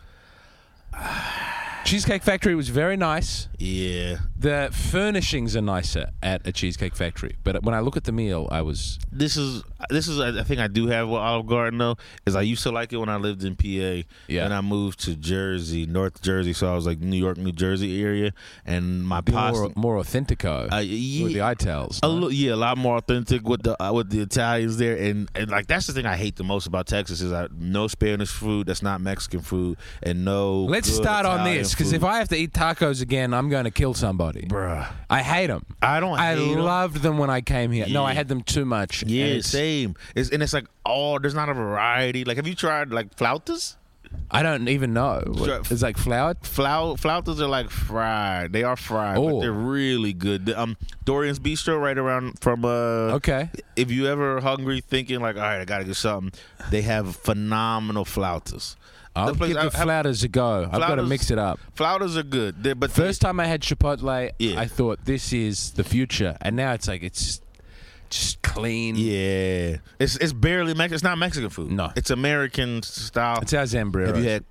Cheesecake Factory was very nice. Yeah. The furnishings are nicer at a Cheesecake Factory, but when I look at the meal, I was This is this is I think I do have with Olive Garden though, is I used to like it when I lived in P A. Yeah. And I moved to Jersey, North Jersey, so I was like New York, New Jersey area, and my pasta. more, more authentico Uh, with the yeah, Itals. a little, yeah, a lot more authentic with the uh, with the Italians there, and, and like that's the thing I hate the most about Texas is I, no Spanish food that's not Mexican food, and no. Let's good start on Italian this because food. if I have to eat tacos again, I'm going to kill somebody. bruh, I hate them. I don't. I hate 'em. loved them when I came here. No, I Yeah. had them too much. Yeah, and it's- same. It's, and it's like oh, there's not a variety. Like, have you tried like flautas? I don't even know. What- Sure. It's like flour. Flau- flautas are like fried. They are fried, Oh. but they're really good. The, Um, Dorian's Bistro, right around from. Uh, Okay. If you ever hungry, thinking like, all right, I gotta get something, they have phenomenal flautas. I'll The place- give the I- I- flouters a go. I've got to Flouters- mix it up. Flautas are good, They're, but First time I had Chipotle, Yeah. I thought this is the future, and now it's like it's just clean. yeah, it's it's barely Mexican. It's not Mexican food. No. it's American style. It's our Zambrero. Have you had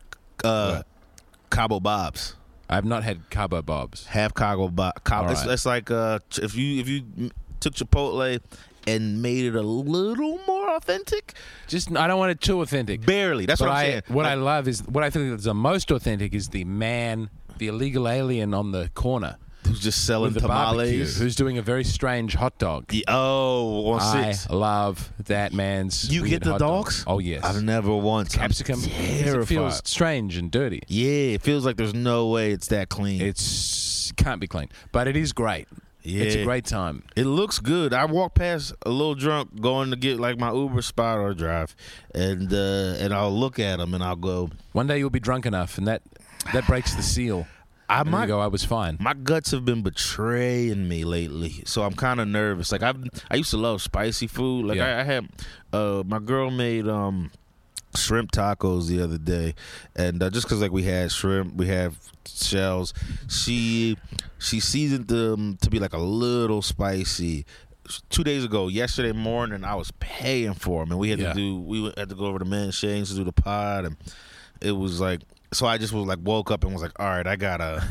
uh, What? Cabo Bob's? I've not had Cabo Bobs. Have Cabo Bob. Cabo, All it's, right. it's like uh, ch- if you if you m- took Chipotle and made it a little more authentic. Just I don't want it too authentic. Barely. That's But what I'm I, saying. what I Like, love is what I think is the most authentic is the man, the illegal alien on the corner who's just selling with the barbecue, tamales? who's doing a very strange hot dog. The- oh, on I six. love that man's. You weird get the hot dog. dogs? Oh yes. I've never once. I'm Capsicum. It terrified. feels strange and dirty. Yeah, it feels like there's no way it's that clean. It's can't be clean, but it is great. yeah, It's a great time. It looks good. I walk past a little drunk going to get like my Uber spot or drive, and uh, and I'll look at them and I'll go. One day you'll be drunk enough, and that that breaks the seal. I And might you go. I was fine. My guts have been betraying me lately, so I'm kind of nervous. Like I, I used to love spicy food. Like Yeah. I, I had, uh, my girl made um, shrimp tacos the other day, and uh, just because like we had shrimp, we have shells. She, she seasoned them to be like a little spicy. Two days ago, yesterday morning, I was paying for them, and we had Yeah. to do. We had to go over to Man Shane's to do the pod, and it was like. So I just was like woke up and was like, all right, I gotta,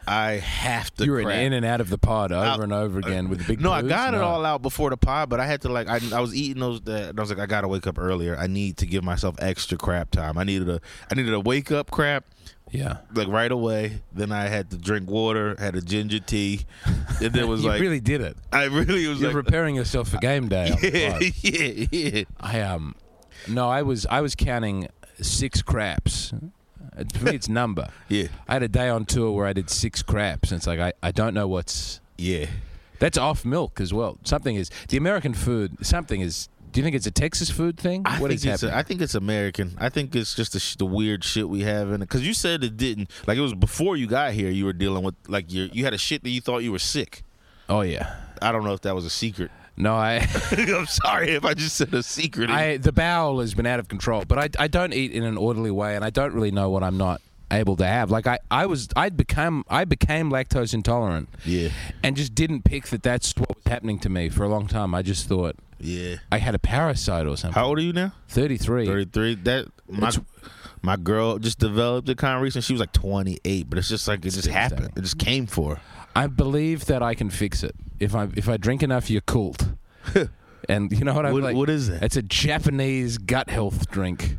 I have to. You were in, crap. in and out of the pod over I- and over again with the big. No, I poos? got it No. all out before the pod, but I had to like I, I was eating those. That and I was like, I gotta wake up earlier. I need to give myself extra crap time. I needed a I needed a wake up crap Yeah. like right away. Then I had to drink water, had a ginger tea, and then was You like, really did it. I really was You're like, preparing yourself for game day. on the yeah, pod. yeah, yeah. I um, no, I was I was counting six craps. Uh, For me, it's number. Yeah. I had a day on tour where I did six craps, and it's like I, I don't know what's. Yeah. That's off milk as well. Something is the American food. Something is. Do you think it's a Texas food thing? I What think is it's happening? I think it's American. I think it's just the, sh- the weird shit we have in it. Because you said it didn't. Like, it was before you got here, you were dealing with, like, you you had a shit that you thought you were sick. oh yeah. I don't know if that was a secret. No, I. I'm sorry if I just said a secret. I the bowel has been out of control, but I, I don't eat in an orderly way, and I don't really know what I'm not able to have. Like I, I was I'd become I became lactose intolerant. Yeah. And just didn't pick that that's what was happening to me for a long time. I just thought Yeah. I had a parasite or something. How old are you now? thirty-three. thirty-three. That my It's- my girl just developed it kind of recently. She was like twenty-eight, but it's just like it just happened. devastating. It just came for her. I believe that I can fix it if I if I drink enough Yakult. And you know what I What- like? what is it? It's a Japanese gut health drink.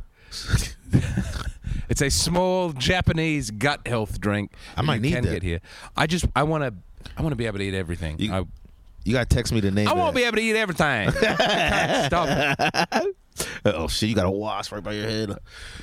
It's a small Japanese gut health drink. I might you need can that. get here. I just I want to I want to be able to eat everything. You- I, You gotta text me the name. I of won't that. be able to eat everything. Stop. Oh shit! You got a wasp right by your head.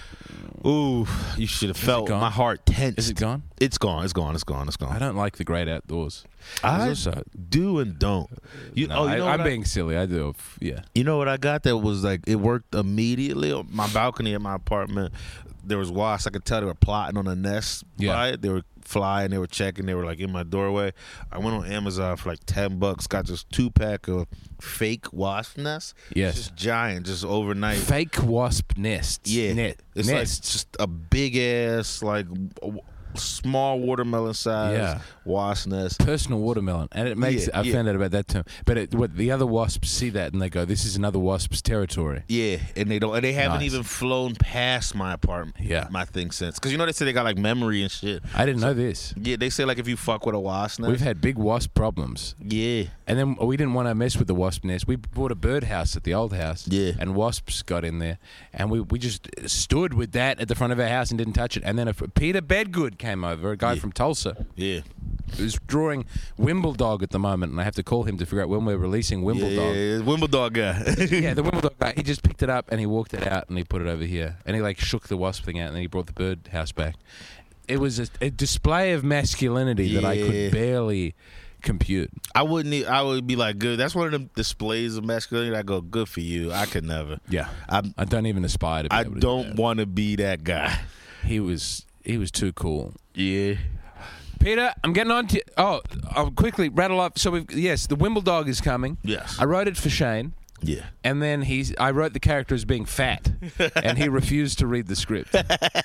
Ooh, you should have felt gone? my heart tense. Is it gone? It's gone. It's gone. It's gone. It's gone. I don't like the great outdoors. I There's also- do and don't. You, No, oh, you I, know I'm what I- being silly. I do. Yeah. You know what I got that was like it worked immediately on my balcony at my apartment. There was wasps. I could tell they were plotting on a nest Yeah. by it. They were flying. They were checking. They were like in my doorway. I went on Amazon for like ten bucks. Got this two pack of fake wasp nests. Yes. It's just giant, just overnight. Fake wasp nests. Yeah, Net, it's nests. like just a big ass like w- small watermelon size Yeah. wasp nest. Personal watermelon, and it makes. Yeah, I yeah. found out about that term, but it, what the other wasps see that and they go, "This is another wasp's territory." Yeah, and they don't, and they haven't Nice. even flown past my apartment. Yeah. my thing since, because you know they say they got like memory and shit. I didn't know this. Yeah, they say like if you fuck with a wasp nest. We've had big wasp problems, yeah, and then we didn't want to mess with the wasp nest. We bought a birdhouse at the old house, Yeah. and wasps got in there, and we, we just stood with that at the front of our house and didn't touch it. And then a, Peter Bedgood came over, a guy Yeah. from Tulsa, yeah, who's drawing Wimbledog at the moment, and I have to call him to figure out when we're releasing yeah, Wimbledog. yeah, Wimbledon guy. Yeah, the Wimbledon guy. He just picked it up and he walked it out and he put it over here and he like shook the wasp thing out and then he brought the birdhouse back. It was a, a display of masculinity that I Yeah. could barely compute. I wouldn't. e- I would be like, good. That's one of them displays of masculinity. I go, good for you. I could never. Yeah, I'm, I don't even aspire to be I able to do don't that. want to be that guy. He was he was too cool. Yeah. Peter, I'm getting on to. Oh, I'll quickly rattle up. So we've yes, the Wimbledog is coming. Yes. I wrote it for Shane. Yeah. And then he's. I wrote the character as being fat, and he refused to read the script.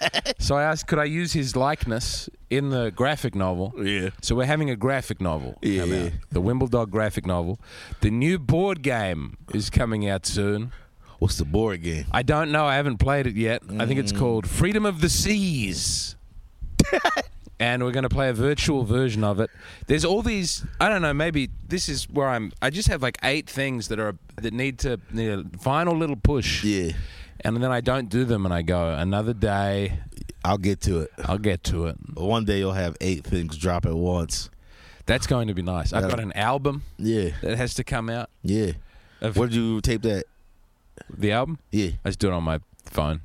So I asked, could I use his likeness in the graphic novel? Yeah. So we're having a graphic novel come Yeah. out. The Wimbledog graphic novel. The new board game is coming out soon. What's the board game? I don't know. I haven't played it yet. I think Mm. it's called Freedom of the Seas. And we're going to play a virtual version of it. There's all these. I don't know. Maybe this is where I'm. I just have like eight things that are that need to need a final little push. Yeah. And then I don't do them, and I go another day. I'll get to it. I'll get to it. One day you'll have eight things drop at once. That's going to be nice. I've Yeah. got an album Yeah. that has to come out. Yeah. Of Where'd you tape that? the album. Yeah. I just do it on my phone.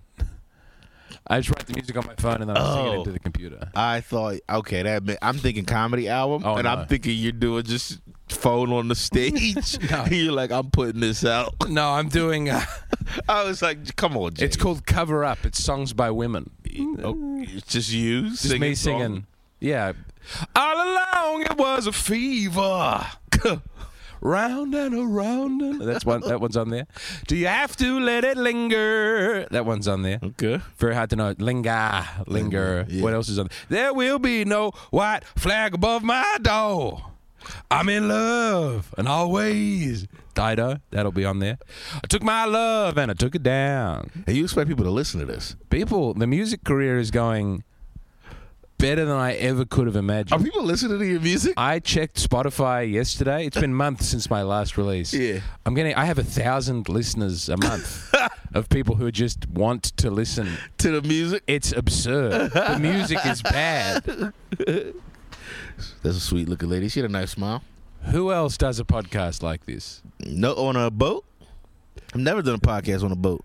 I just write the music on my phone and then I sing it Oh. into the computer. I thought, okay, that meant, I'm thinking comedy album, Oh, and no. I'm thinking you're doing just phone on the stage. No. You're like, I'm putting this out. No, I'm doing. Uh, I was like, come on, James. it's called Cover Up. It's songs by women. Oh, it's just you Just singing me songs? singing. Yeah. All along it was a fever. Round and around and that's one. That one's on there. Do you have to let it linger? That one's on there. Okay. Very hard to know. Linger, linger. Yeah. What else is on there? There will be no white flag above my door. I'm in love and always. Dido, that'll be on there. I took my love and I took it down. And you expect people to listen to this? People, the music career is going better than I ever could have Are imagined. people listening to your music? I checked Spotify yesterday. It's been months since my last release. Yeah. I'm getting. I have a thousand listeners a month of people who just want to listen. To the music? It's absurd. The music is bad. That's a sweet looking lady. She had a nice smile. Who else does a podcast like this? No, on a boat? I've never done a podcast on a boat.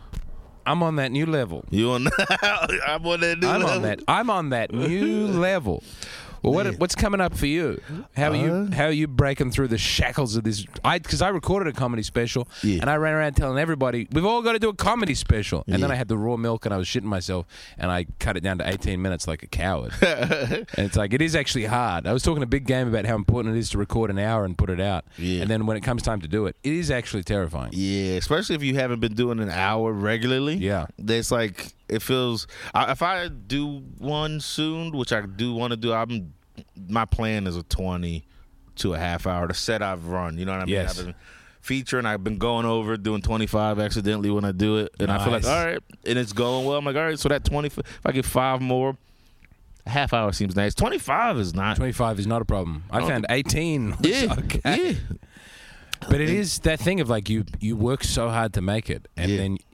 I'm on that new level. You on? I'm on that new I'm level. on that. I'm on that new level. Well, what, Man. what's coming up for you? How are you? Uh, How are you breaking through the shackles of this? I because I recorded a comedy special, Yeah. and I ran around telling everybody we've all got to do a comedy special. And then Yeah. I had the raw milk, and I was shitting myself, and I cut it down to eighteen minutes like a coward. And it's like it is actually hard. I was talking a big game about how important it is to record an hour and put it out, Yeah. and then when it comes time to do it, it is actually terrifying. Yeah, especially if you haven't been doing an hour regularly. Yeah. It's like, it feels, I, if I do one soon, which I do want to do, I'm, my plan is a twenty to a half hour. The set I've run, you know what I mean? Yes. I've been featuring, I've been going over, doing twenty-five accidentally when I do it. And I feel like, Nice. all right, and it's going well. I'm like, all right, so that twenty, if I get five more, a half hour seems nice. twenty-five is not. twenty-five is not a problem. I Oh. found eighteen. Was Yeah, okay. yeah. But it is that thing of like you you work so hard to make it, and Yeah. then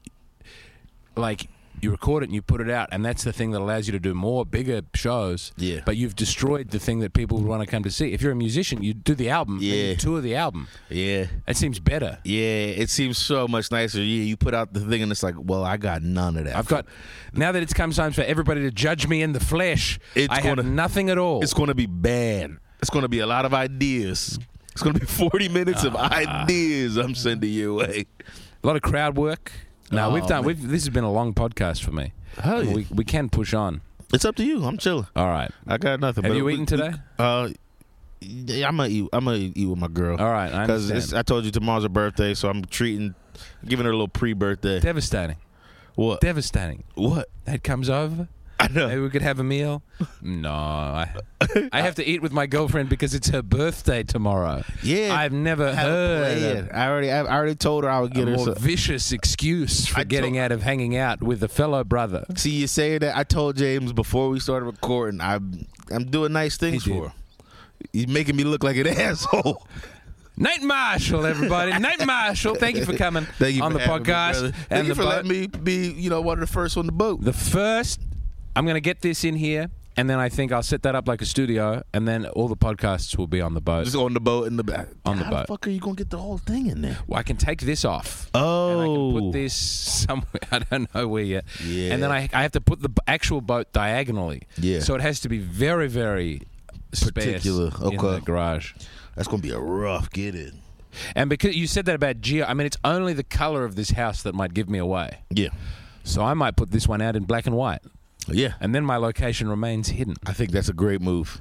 like you record it and you put it out, and that's the thing that allows you to do more, bigger shows. Yeah. But you've destroyed the thing that people would want to come to see. If you're a musician, you do the album, then Yeah. you tour the album. Yeah. It seems better. Yeah, it seems so much nicer. Yeah, you put out the thing and it's like, well, I got none of that. I've got now that it's come time for everybody to judge me in the flesh. It's I have gonna- nothing at all. It's going to be bad. It's going to be a lot of ideas. It's going to be forty minutes of ideas I'm sending your way. A lot of crowd work. No, Oh, we've done. man. We've, this has been a long podcast for me. Hell yeah. We we can push on. It's up to you. I'm chilling. All right. I got nothing. Have but you we- eaten today? Uh, yeah, I'm gonna eat. I'm gonna eat with my girl. All right, I Because understand. I told you tomorrow's her birthday, so I'm treating, giving her a little pre-birthday. Devastating. What? Devastating. What? That comes over. I know. Maybe we could have a meal. No, I, I have to eat with my girlfriend because it's her birthday tomorrow. Yeah. I've never Have a heard plan. of I already. I already told her I would a get her. more some- vicious excuse for I getting told- out of hanging out with a fellow brother. See, you say that. I told James before we started recording. I'm I'm doing nice things He did. for her. He's making me look like an asshole. Nate Marshall, everybody. Nate Marshall, thank you for coming Thank you on for the having me, podcast. brother. and Thank you the for boat. letting me be, you know, one of the first on the boat. The first, I'm going to get this in here, and then I think I'll set that up like a studio, and then all the podcasts will be on the boat. Just on the boat in the back. On the How boat. the fuck are you gonna get the whole thing in there? Well, I can take this off. Oh, And I can put this somewhere. I don't know where yet. Yeah. And then I, I have to put the b- actual boat diagonally. Yeah. So it has to be very, very sparse Particular. in the Okay. garage. That's gonna be a rough get in. And because you said that about geo, I mean, it's only the color of this house that might give me away. Yeah, So I might put this one out in black and white. yeah. And then my location remains hidden. I think that's a great move.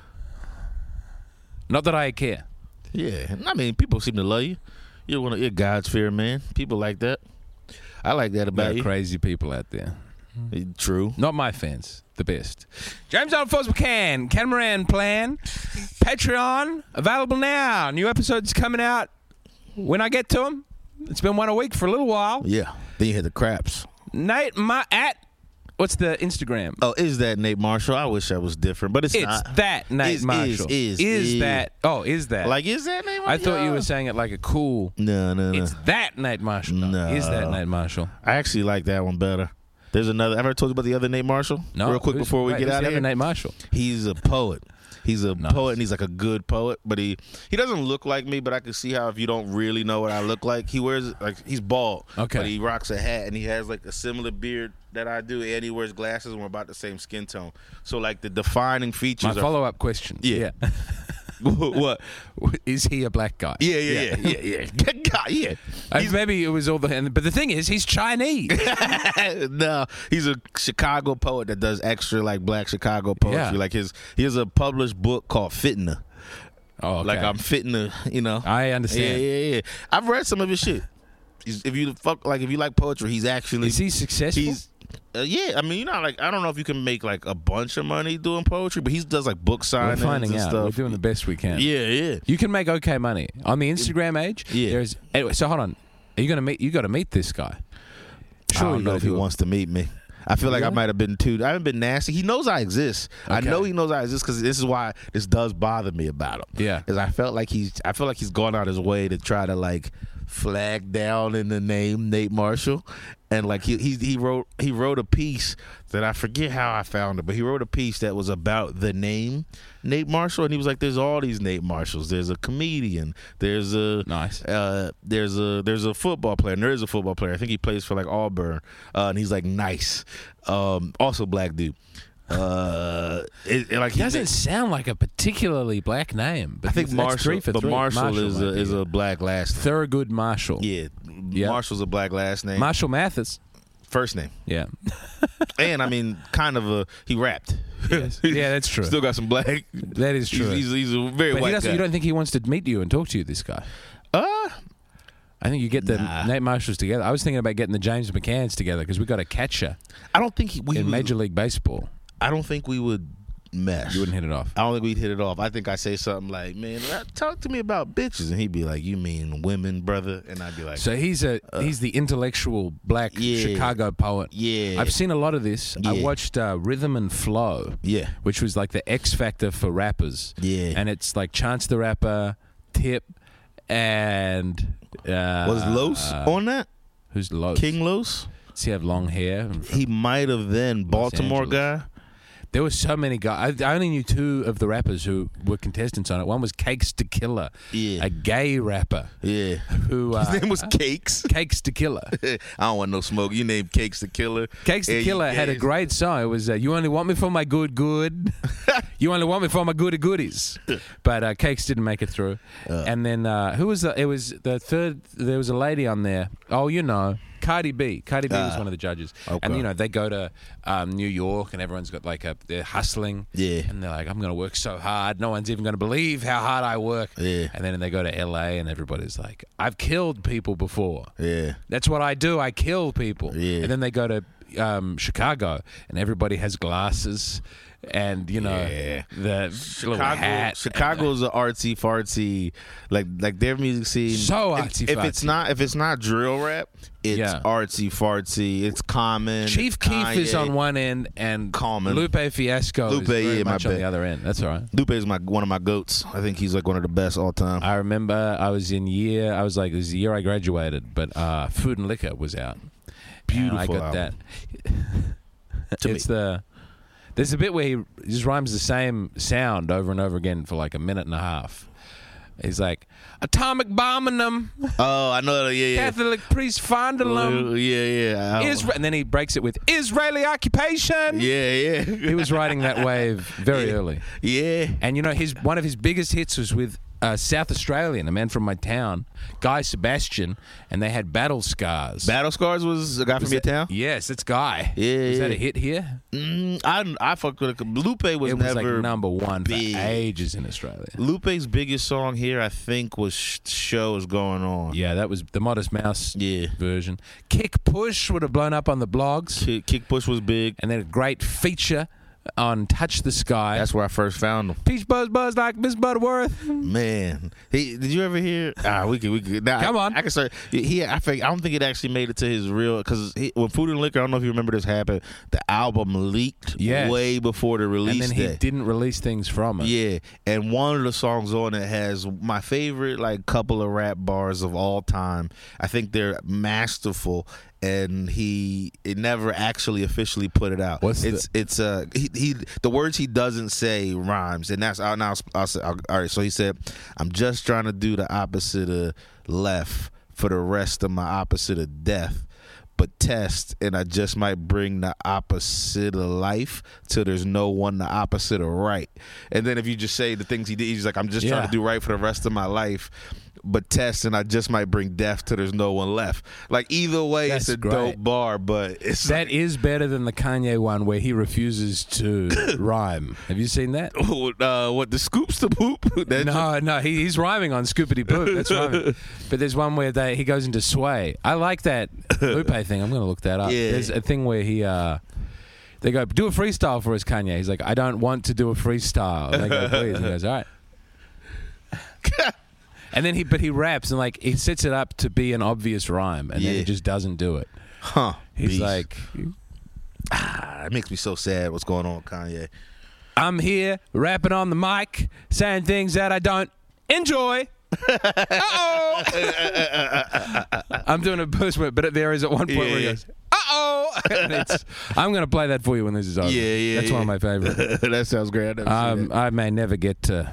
Not that I care. Yeah, I mean, people seem to love you. You're one of you're God's fear man. People like that. I like that There about are you. crazy people out there. True. Not my fans. The best. James Donald Forbes McCann, Catamaran Plan, Patreon, available now. New episodes coming out when I get to them. It's been one a week for a little while. Yeah. Then you hit the craps. Nate, my at, what's the Instagram? Oh, is that Nate Marshall? I wish I was different, but it's, It's not. that Nate Is- is- Marshall. is- is. that? Oh, is that? Like, is that Nate Marshall? I thought you were saying it like a cool. No, no, no. It's that Nate Marshall. No, No. Is that Nate Marshall? I actually like that one better. There's another. Have I ever told you about the other Nate Marshall? No. Real quick who's- before we wait, get who's out the of other here. Nate Marshall. He's a poet. He's a Nice. poet, and he's like a good poet. But he he doesn't look like me. But I can see how if you don't really know what I look like, he wears like he's bald. Okay. But he rocks a hat, and he has like a similar beard that I do, and he wears glasses, and we're about the same skin tone. So like the defining My features. are, follow-up question. Yeah. what? Is he a black guy? Yeah, yeah, yeah, yeah, yeah. God, yeah. Uh, maybe it was all the. and- But the thing is, he's Chinese. No, he's a Chicago poet that does extra like black Chicago poetry. Yeah. Like his he has a published book called Fitna. Oh, okay. Like I'm fitting to, you know. I understand. Yeah, yeah, yeah. I've read some of his shit. He's, if you fuck like if you like poetry, he's actually Is he successful? he's uh, yeah. I mean, you know, like I don't know if you can make like a bunch of money doing poetry, but he does like book We're signings finding and out. stuff. We're doing the best we can. Yeah, yeah. You can make okay money on the Instagram age. Yeah. There's anyway. So hold on. Are you gonna meet? You got to meet this guy. I Sure. don't know if he wants to meet me. I feel like I Really? might have been too. I haven't been nasty. He knows I exist. I Okay. know he knows I exist because this is why this does bother me about him. Yeah. Is I felt like he's. I feel like he's gone out his way to try to like flag down in the name Nate Marshall, and like he he he wrote he wrote a piece that I forget how I found it, but he wrote a piece that was about the name Nate Marshall, and he was like, "There's all these Nate Marshalls. There's a comedian. There's a Nice. Uh, there's a there's a football player. And there is a football player. I think he plays for like Auburn, uh, and he's like nice. Um, also black dude. Uh, it, it, like He doesn't sound like a particularly black name. But I think that's Marshall, three for but three. Marshall, is a, might be is it. a black last name. Thurgood Marshall. Yeah, Yeah. Marshall's a black last name. Marshall Mathers. First name, Yeah. and I mean, kind of a he rapped. Yes. Yeah, that's true. Still got some black. That is true. He's, he's, he's a very but he white doesn't, guy. you don't think he wants to meet you and talk to you, this guy? uh, I think you get the Nah. Nate Marshalls together. I was thinking about getting the James McCanns together because we got a catcher I don't think he, we in would, Major League Baseball. I don't think we would mesh. You wouldn't hit it off. I don't think we'd hit it off. I think I say something like, "Man, talk to me about bitches," and he'd be like, "You mean women, brother?" And I'd be like, So he's a he's the intellectual black Yeah. Chicago poet. "Yeah, I've seen a lot of this. I Yeah. watched uh, Rhythm and Flow, yeah, which was like the X Factor for rappers. yeah." And it's like Chance the Rapper, Tip, and uh, Was Los uh, on that? Who's Los? King Los? Does he have long hair? He might have been Baltimore Angeles. guy. There were so many guys. I, I only knew two of the rappers who were contestants on it. One was Cakes to Killer, Yeah, a gay rapper yeah. who uh, His name was Cakes. Cakes to Killer. I don't want no smoke. You named Cakes the Killer. Cakes Yeah, the you Killer had a guys- great song. It was uh, "You Only Want Me for My Good Good." You only want me for my goody goodies. But uh, Cakes didn't make it through. Uh. And then uh, who was the? It was the third. There was a lady on there. Oh, you know. Cardi B. Cardi B was Ah, one of the judges. okay. And, you know, they go to um, New York and everyone's got like a, they're hustling. Yeah. And they're like, I'm going to work so hard. No one's even going to believe how hard I work. Yeah. And then they go to L A and everybody's like, I've killed people before. Yeah. That's what I do. I kill people. Yeah. And then they go to um, Chicago and everybody has glasses and, you know, Yeah. the little Chicago, hat. Chicago's an artsy fartsy, like like their music scene. So if- artsy If, it's fartsy. not if it's not drill rap, it's Yeah. artsy fartsy. It's Common. Chief it's Keef is Kanye. on one end and Common. Lupe Fiasco Lupe, is very yeah, my much on bad. the other end. That's all right. Lupe is my one of my goats. I think he's like one of the best all time. I remember I was in year, I was like, it was the year I graduated, but uh, Food and Liquor was out. Beautiful And I got album. that. To It's me. the, there's a bit where he just rhymes the same sound over and over again for like a minute and a half. He's like, atomic bombing them, Oh, I know. Yeah, yeah. Catholic priest fondling them, Yeah, yeah. I don't- Isra- and then he breaks it with Israeli occupation. Yeah, yeah. He was riding that wave very early. Yeah. And you know, his one of his biggest hits was with uh, South Australian, a man from my town, Guy Sebastian, and they had Battle Scars. Battle Scars was a guy from your town. Yes, it's Guy. Yeah, Is that a yeah. hit here? Mm, I I fucked with it. Lupe was It was never like number one big. for ages in Australia. Lupe's biggest song here, I think, was sh- "Shows Going On." Yeah, that was the Modest Mouse Yeah. version. Kick Push would have blown up on the blogs, Kick, Kick Push was big. and then a great feature on Touch the Sky. That's where I first found him. Peach Buzz Buzz like Miss Butterworth. Man, he did you ever hear? Ah, we could, we could. Nah, Come I, on. I can start. He, I think, I don't think it actually made it to his real because when Food and Liquor. I don't know if you remember this happened. The album leaked Yes. way before the release And then he day. didn't release things from it. Yeah, and one of the songs on it has my favorite like couple of rap bars of all time. I think they're masterful, and he it never actually officially put it out. What's it's it's uh he, he the words he doesn't say rhymes, and that's I'll, now I'll, I'll say I'll, all right. So he said, "I'm just trying to do the opposite of left for the rest of my opposite of death." But test, and I just might bring the opposite of life till there's no one the opposite of right. And then if you just say the things he did, he's like, I'm just trying Yeah. to do right for the rest of my life. But test, and I just might bring death till there's no one left. Like either way, That's it's a great. dope bar, but it's That is better than the Kanye one where he refuses to rhyme. Have you seen that? uh, what the scoops to poop. That No, no, he, he's rhyming on Scoopity Poop. That's rhyming. But there's one where they, he goes into sway. I like that Lupe thing. I'm going to look that up. Yeah. There's a thing where he, uh, they go, do a freestyle for us, Kanye. He's like, I don't want to do a freestyle. And they go, please. And he goes, all right. And then he, but he raps and like he sets it up to be an obvious rhyme, and then Yeah. he just doesn't do it. huh? He's Beast. like, Ah, it makes me so sad what's going on with Kanye. I'm here rapping on the mic, saying things that I don't enjoy. Uh-oh. I'm doing a burst, but there is at one point Yeah, where he yeah. goes, uh-oh. And it's, I'm going to play that for you when this is over. Yeah, yeah, That's yeah. one of my favorites. That sounds great. I never seen Um, that. I may never get to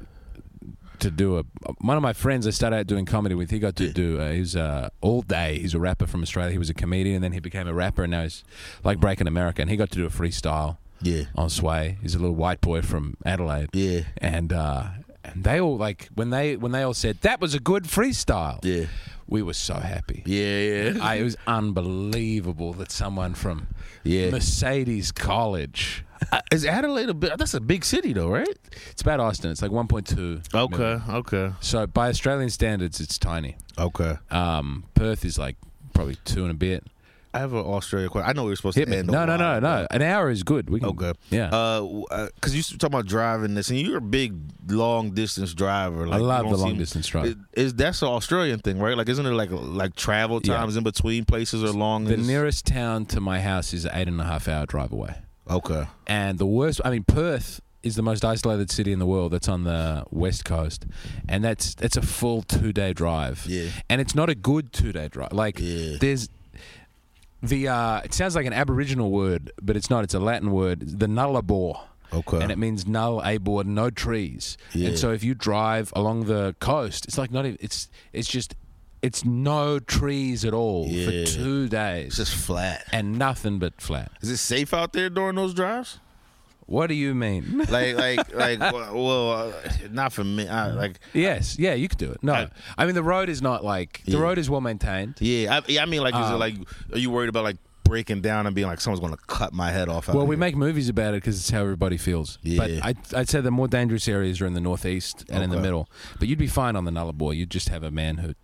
to do a. One of my friends I started out doing comedy with, he got to do. Uh, he's uh, all day. He's a rapper from Australia. He was a comedian, and then he became a rapper, and now he's like breaking America. And he got to do a freestyle Yeah. on Sway. He's a little white boy from Adelaide. Yeah. and uh, and they all like when they when they all said that was a good freestyle. Yeah. We were so happy. Yeah, yeah. I, it was unbelievable that someone from Yeah. Mercedes College. Uh, is Adelaide a bit? That's a big city, though, right? It's about Austin. It's like one point two. Okay, million. okay, So by Australian standards, it's tiny. okay. Um, Perth is like probably two and a bit. I have an Australia question. I know we were supposed Hit to me. end. No, a no, no, while no. ago. An hour is good. We can. Okay. Yeah. Uh, because you talking about driving this, and you're a big long distance driver. Like, I you love don't the long seem- distance drive. Is, is that's an Australian thing, right? Like, isn't it like like travel Yeah. times in between places are long? The as- nearest town to my house is an eight and a half hour drive away. Okay. And the worst, I mean, Perth is the most isolated city in the world. That's on the west coast, and that's that's a full two day drive. Yeah. And it's not a good two day drive. Like Yeah. there's the uh, it sounds like an Aboriginal word, but it's not. It's a Latin word. The nullarbor. Okay. And it means null, abor, no trees. Yeah. And so if you drive along the coast, it's like not even. It's it's just it's no trees at all Yeah. for two days. It's just flat. and nothing but flat. Is it safe out there during those drives? What do you mean? Like, like, like. Well, well uh, not for me. I, like, Yes, yeah, you could do it. No, I- I mean the road is not like the Yeah. road is well maintained. yeah. I, yeah, I mean, like, is it Um, like? Are you worried about like breaking down and being like someone's going to cut my head off? out Well, we here? make movies about it because it's how everybody feels. Yeah. But I, I'd say the more dangerous areas are in the northeast and in the Okay. middle. But you'd be fine on the Nullarbor. You'd just have a man who.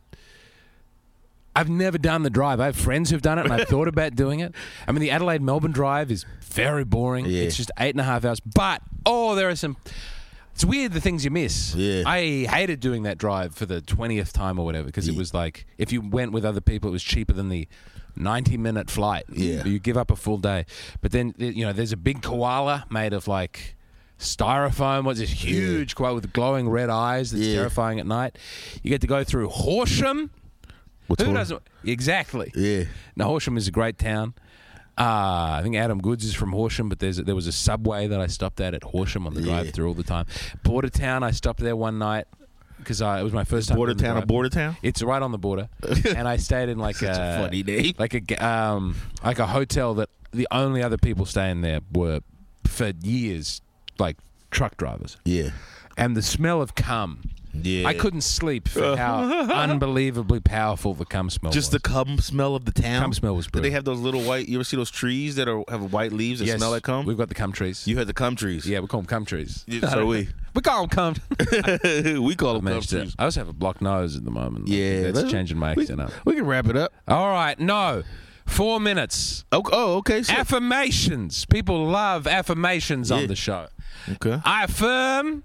I've never done the drive. I have friends who've done it, and I've thought about doing it. I mean, the Adelaide Melbourne drive is very boring. Yeah. It's just eight and a half hours. But oh, there are some. It's weird the things you miss. Yeah. I hated doing that drive for the twentieth time or whatever because it Yeah. was like if you went with other people, it was cheaper than the ninety minute flight. Yeah. You give up a full day. But then, you know, there's a big koala made of like styrofoam. What's this huge koala with glowing red eyes that's Yeah. terrifying at night? You get to go through Horsham. What's Who on- doesn't? Exactly. Yeah. Now, Horsham is a great town. Uh, I think Adam Goods is from Horsham, but there's there was a subway that I stopped at at Horsham on the Yeah. drive through all the time. Border Town, I stopped there one night because it was my first time. Border doing the town or drive. border town? It's right on the border, and I stayed in like Such a funny name. like a ga- um, like a hotel that the only other people staying there were for years like truck drivers, Yeah. and the smell of cum. Yeah. I couldn't sleep for how unbelievably powerful the cum smell Just was. the cum smell of the town. Cum smell was Did they brilliant. have those little white? You ever see those trees that are have white leaves that Yes, smell like cum? We've got the cum trees. You had the cum trees. Yeah, we call them cum trees. Yeah, so we. We call them cum. we call them cum Managed to- trees. I also have a blocked nose at the moment. I think Yeah, that's let's- changing my we, accent up. we can wrap it up. All right, no, four minutes. Oh, oh okay. Shit. Affirmations. People love affirmations Yeah. on the show. Okay. I affirm.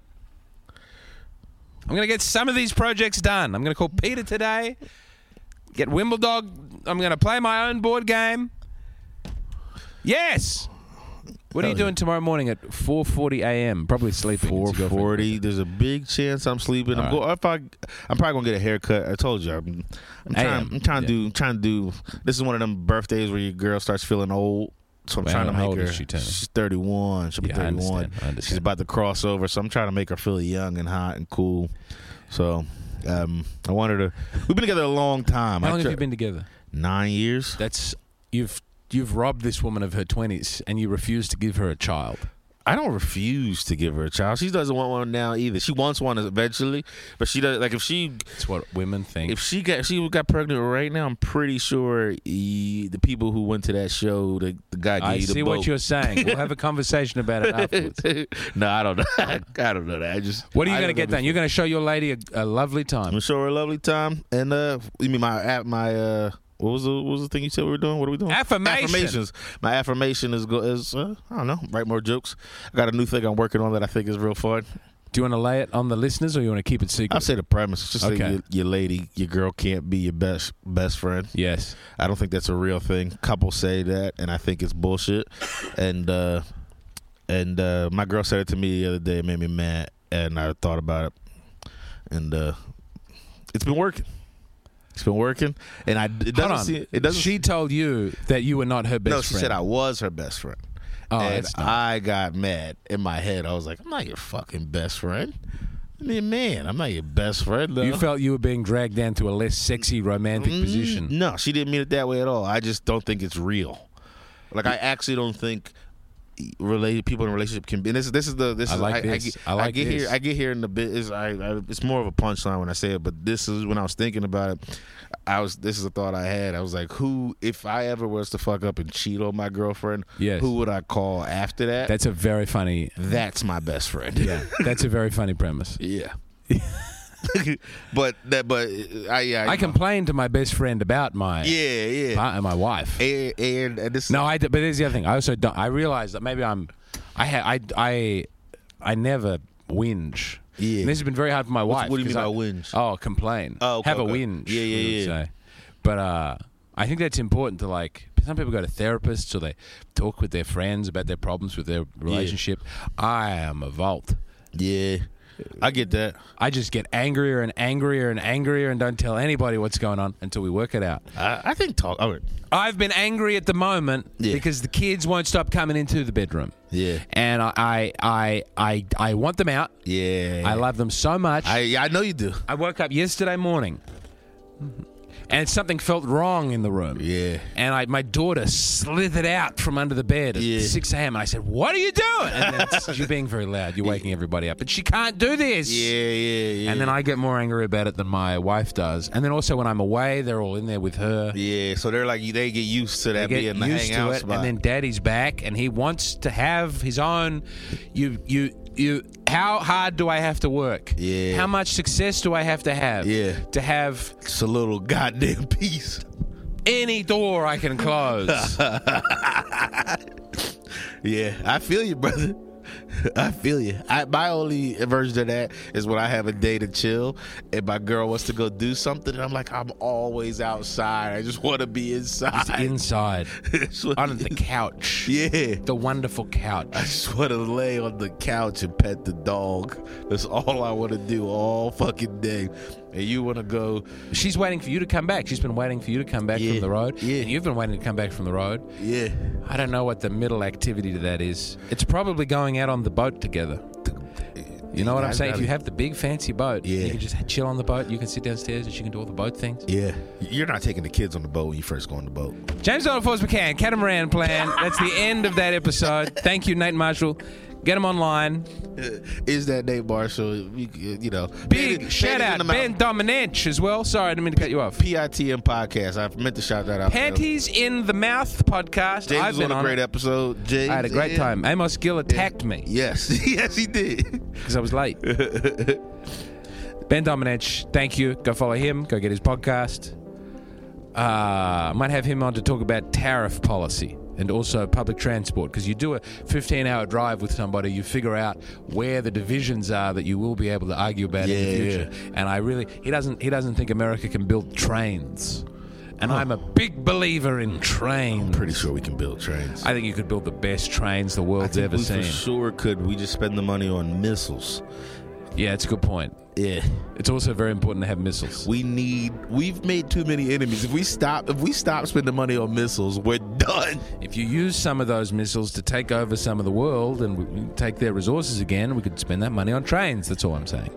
I'm going to get some of these projects done. I'm going to call Peter today. Get Wimbledog. I'm going to play my own board game. Yes. What are you Hell yeah. doing tomorrow morning at four forty a.m.? Probably sleeping. Four It's your girlfriend. forty. There's a big chance I'm sleeping. I'm All go, if I, I'm probably gonna get a haircut. I told you. I'm, I'm trying. A M. I'm trying to Yeah. do. Trying to do. This is one of them birthdays where your girl starts feeling old. So I'm Well, trying to how make old her. is she turning? She's thirty-one. She'll be Yeah, I thirty-one. understand. I understand. She's about to cross over. So I'm trying to make her feel young and hot and cool. So um, I wanted to. We've been together a long time. How I long tr- have you been together? Nine years. That's you've you've robbed this woman of her twenties, and you refuse to give her a child. I don't refuse to give her a child. She doesn't want one now either. She wants one eventually, but she does. Like if she That's what women think. if she got if she got pregnant right now, I'm pretty sure he, the people who went to that show, the, the guy gave I you the see boat. what you're saying. We'll have a conversation about it afterwards. No, I don't know. I don't know that. I just. What are you I going to don't get know done? You're going to show your lady a, a lovely I'm time. gonna show her a lovely time, and uh, you mean my app, my uh, what was the what was the thing you said we were doing? What are we doing? Affirmation. Affirmations. My affirmation is go is uh, I don't know, write more jokes. I got a new thing I'm working on that I think is real fun. Do you want to lay it on the listeners, or you want to keep it secret? I'll say the premise. It's just Okay. that your, your lady, your girl can't be your best best friend. Yes. I don't think that's a real thing. Couples say that, and I think it's bullshit. And uh, and uh, my girl said it to me the other day. It made me mad, and I thought about it. And uh, it's been working. It's been working, and I it doesn't. Hold on. See, it doesn't. She told you that you were not her best no, friend. she said I was her best friend. Oh, and that's not- I got mad in my head. I was like, I'm not your fucking best friend. I mean, man, I'm not your best friend. Though. You felt you were being dragged down to a less sexy romantic Mm, position. No, she didn't mean it that way at all. I just don't think it's real. Like, I actually don't think related people in a relationship can be. And this, this is the this I is like I, this. I get, I like I get this. here. I get here in the bit. Is I, I it's more of a punchline when I say it, but this is when I was thinking about it. I was. This is a thought I had. I was like, who? If I ever was to fuck up and cheat on my girlfriend, Yes. who would I call after that? That's a very funny. That's my best friend. Yeah, that's a very funny premise. Yeah. but that. But I. Yeah. I complained to my best friend about my Yeah. Yeah. partner, my wife. And, and, and this. No, I. But there's the other thing. I also don't. I realized that maybe I'm. I ha, I. I. I never whinge. Yeah. And this has been very hard for my wife. what do you mean 'cause by I- whinge? Oh, complain. Oh, okay, have a okay. whinge. Yeah, yeah, we would yeah. say. But uh, I think that's important to like. Some people go to therapists or they talk with their friends about their problems with their relationship. I am a vault. Yeah. I get that. I just get angrier and angrier and angrier and don't tell anybody what's going on until we work it out. I, I think talk. Oh, I've been angry at the moment Yeah. because the kids won't stop coming into the bedroom. Yeah. And I I I I, I want them out. Yeah. I love them so much. I yeah, I know you do. I woke up yesterday morning and something felt wrong in the room. Yeah. And I, my daughter slithered out from under the bed at Yeah. six a.m. and I said, "What are you doing?" And then it's, you're being very loud. You're waking everybody up. But she can't do this. Yeah, yeah, yeah. And then I get more angry about it than my wife does. And then also when I'm away, they're all in there with her. Yeah, so they're like they get used to that They being get the used to hangout it, spot. and then Daddy's back, and he wants to have his own. You, you, you. How hard do I have to work? Yeah. How much success do I have to have? Yeah. To have It's a little goddamn piece. any door I can close. Yeah, I feel you, brother. I feel you. I, my only version of that is when I have a day to chill and my girl wants to go do something, and I'm like, I'm always outside. I just want to be inside. Inside, Just wanna- on the couch. Yeah. The wonderful couch. I just want to lay on the couch and pet the dog. That's all I want to do all fucking day. And you want to go? She's waiting for you to come back. She's been waiting for you to come back Yeah, from the road. yeah. And you've been waiting to come back from the road. Yeah. I don't know what the middle activity to that is. It's probably going out on the boat together. You know what I'm guys saying? If gotta- you have the big fancy boat, Yeah. you can just chill on the boat. You can sit downstairs and she can do all the boat things. Yeah. You're not taking the kids on the boat when you first go on the boat. James Donald Forbes McCann, Catamaran Plan. That's the end of that episode. Thank you, Nate Marshall. Get him online. Is that Nate Marshall? You, you know, Big Panties- shout Panties in out, the Mouth. Ben Dominant as well. Sorry, I didn't mean to cut you off. P I T M podcast. I meant to shout that out. Panties in the Mouth podcast. James I've was been on a on great it. episode. James, I had a great yeah. time. Amos Gill attacked me Yes, yes, he did. because I was late. Ben Dominant, thank you. Go follow him. Go get his podcast. Uh, might have him on to talk about tariff policy and also public transport, because you do a fifteen-hour drive with somebody, you figure out where the divisions are that you will be able to argue about in the Yeah, future. And I really, he doesn't, he doesn't think America can build trains, and I'm a big believer in trains. Pretty sure we can build trains. I think you could build the best trains the I world's think ever we seen. for sure could. We just spend the money on missiles. Yeah, it's a good point. Yeah. It's also very important to have missiles. We need. We've made too many enemies. If we stop, if we stop spending money on missiles, we're done. If you use some of those missiles to take over some of the world and we take their resources again, we could spend that money on trains. That's all I'm saying.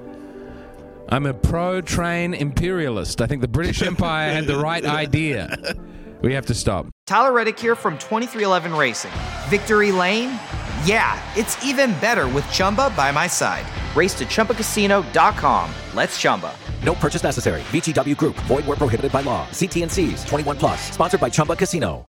I'm a pro-train imperialist. I think the British Empire had the right idea. We have to stop. Tyler Reddick here from twenty-three eleven Racing. Victory Lane? Yeah, it's even better with Chumba by my side. Race to Chumba Casino dot com. Let's Chumba. No purchase necessary. V G W Group. Void where prohibited by law. See T and C's. twenty-one plus. Sponsored by Chumba Casino.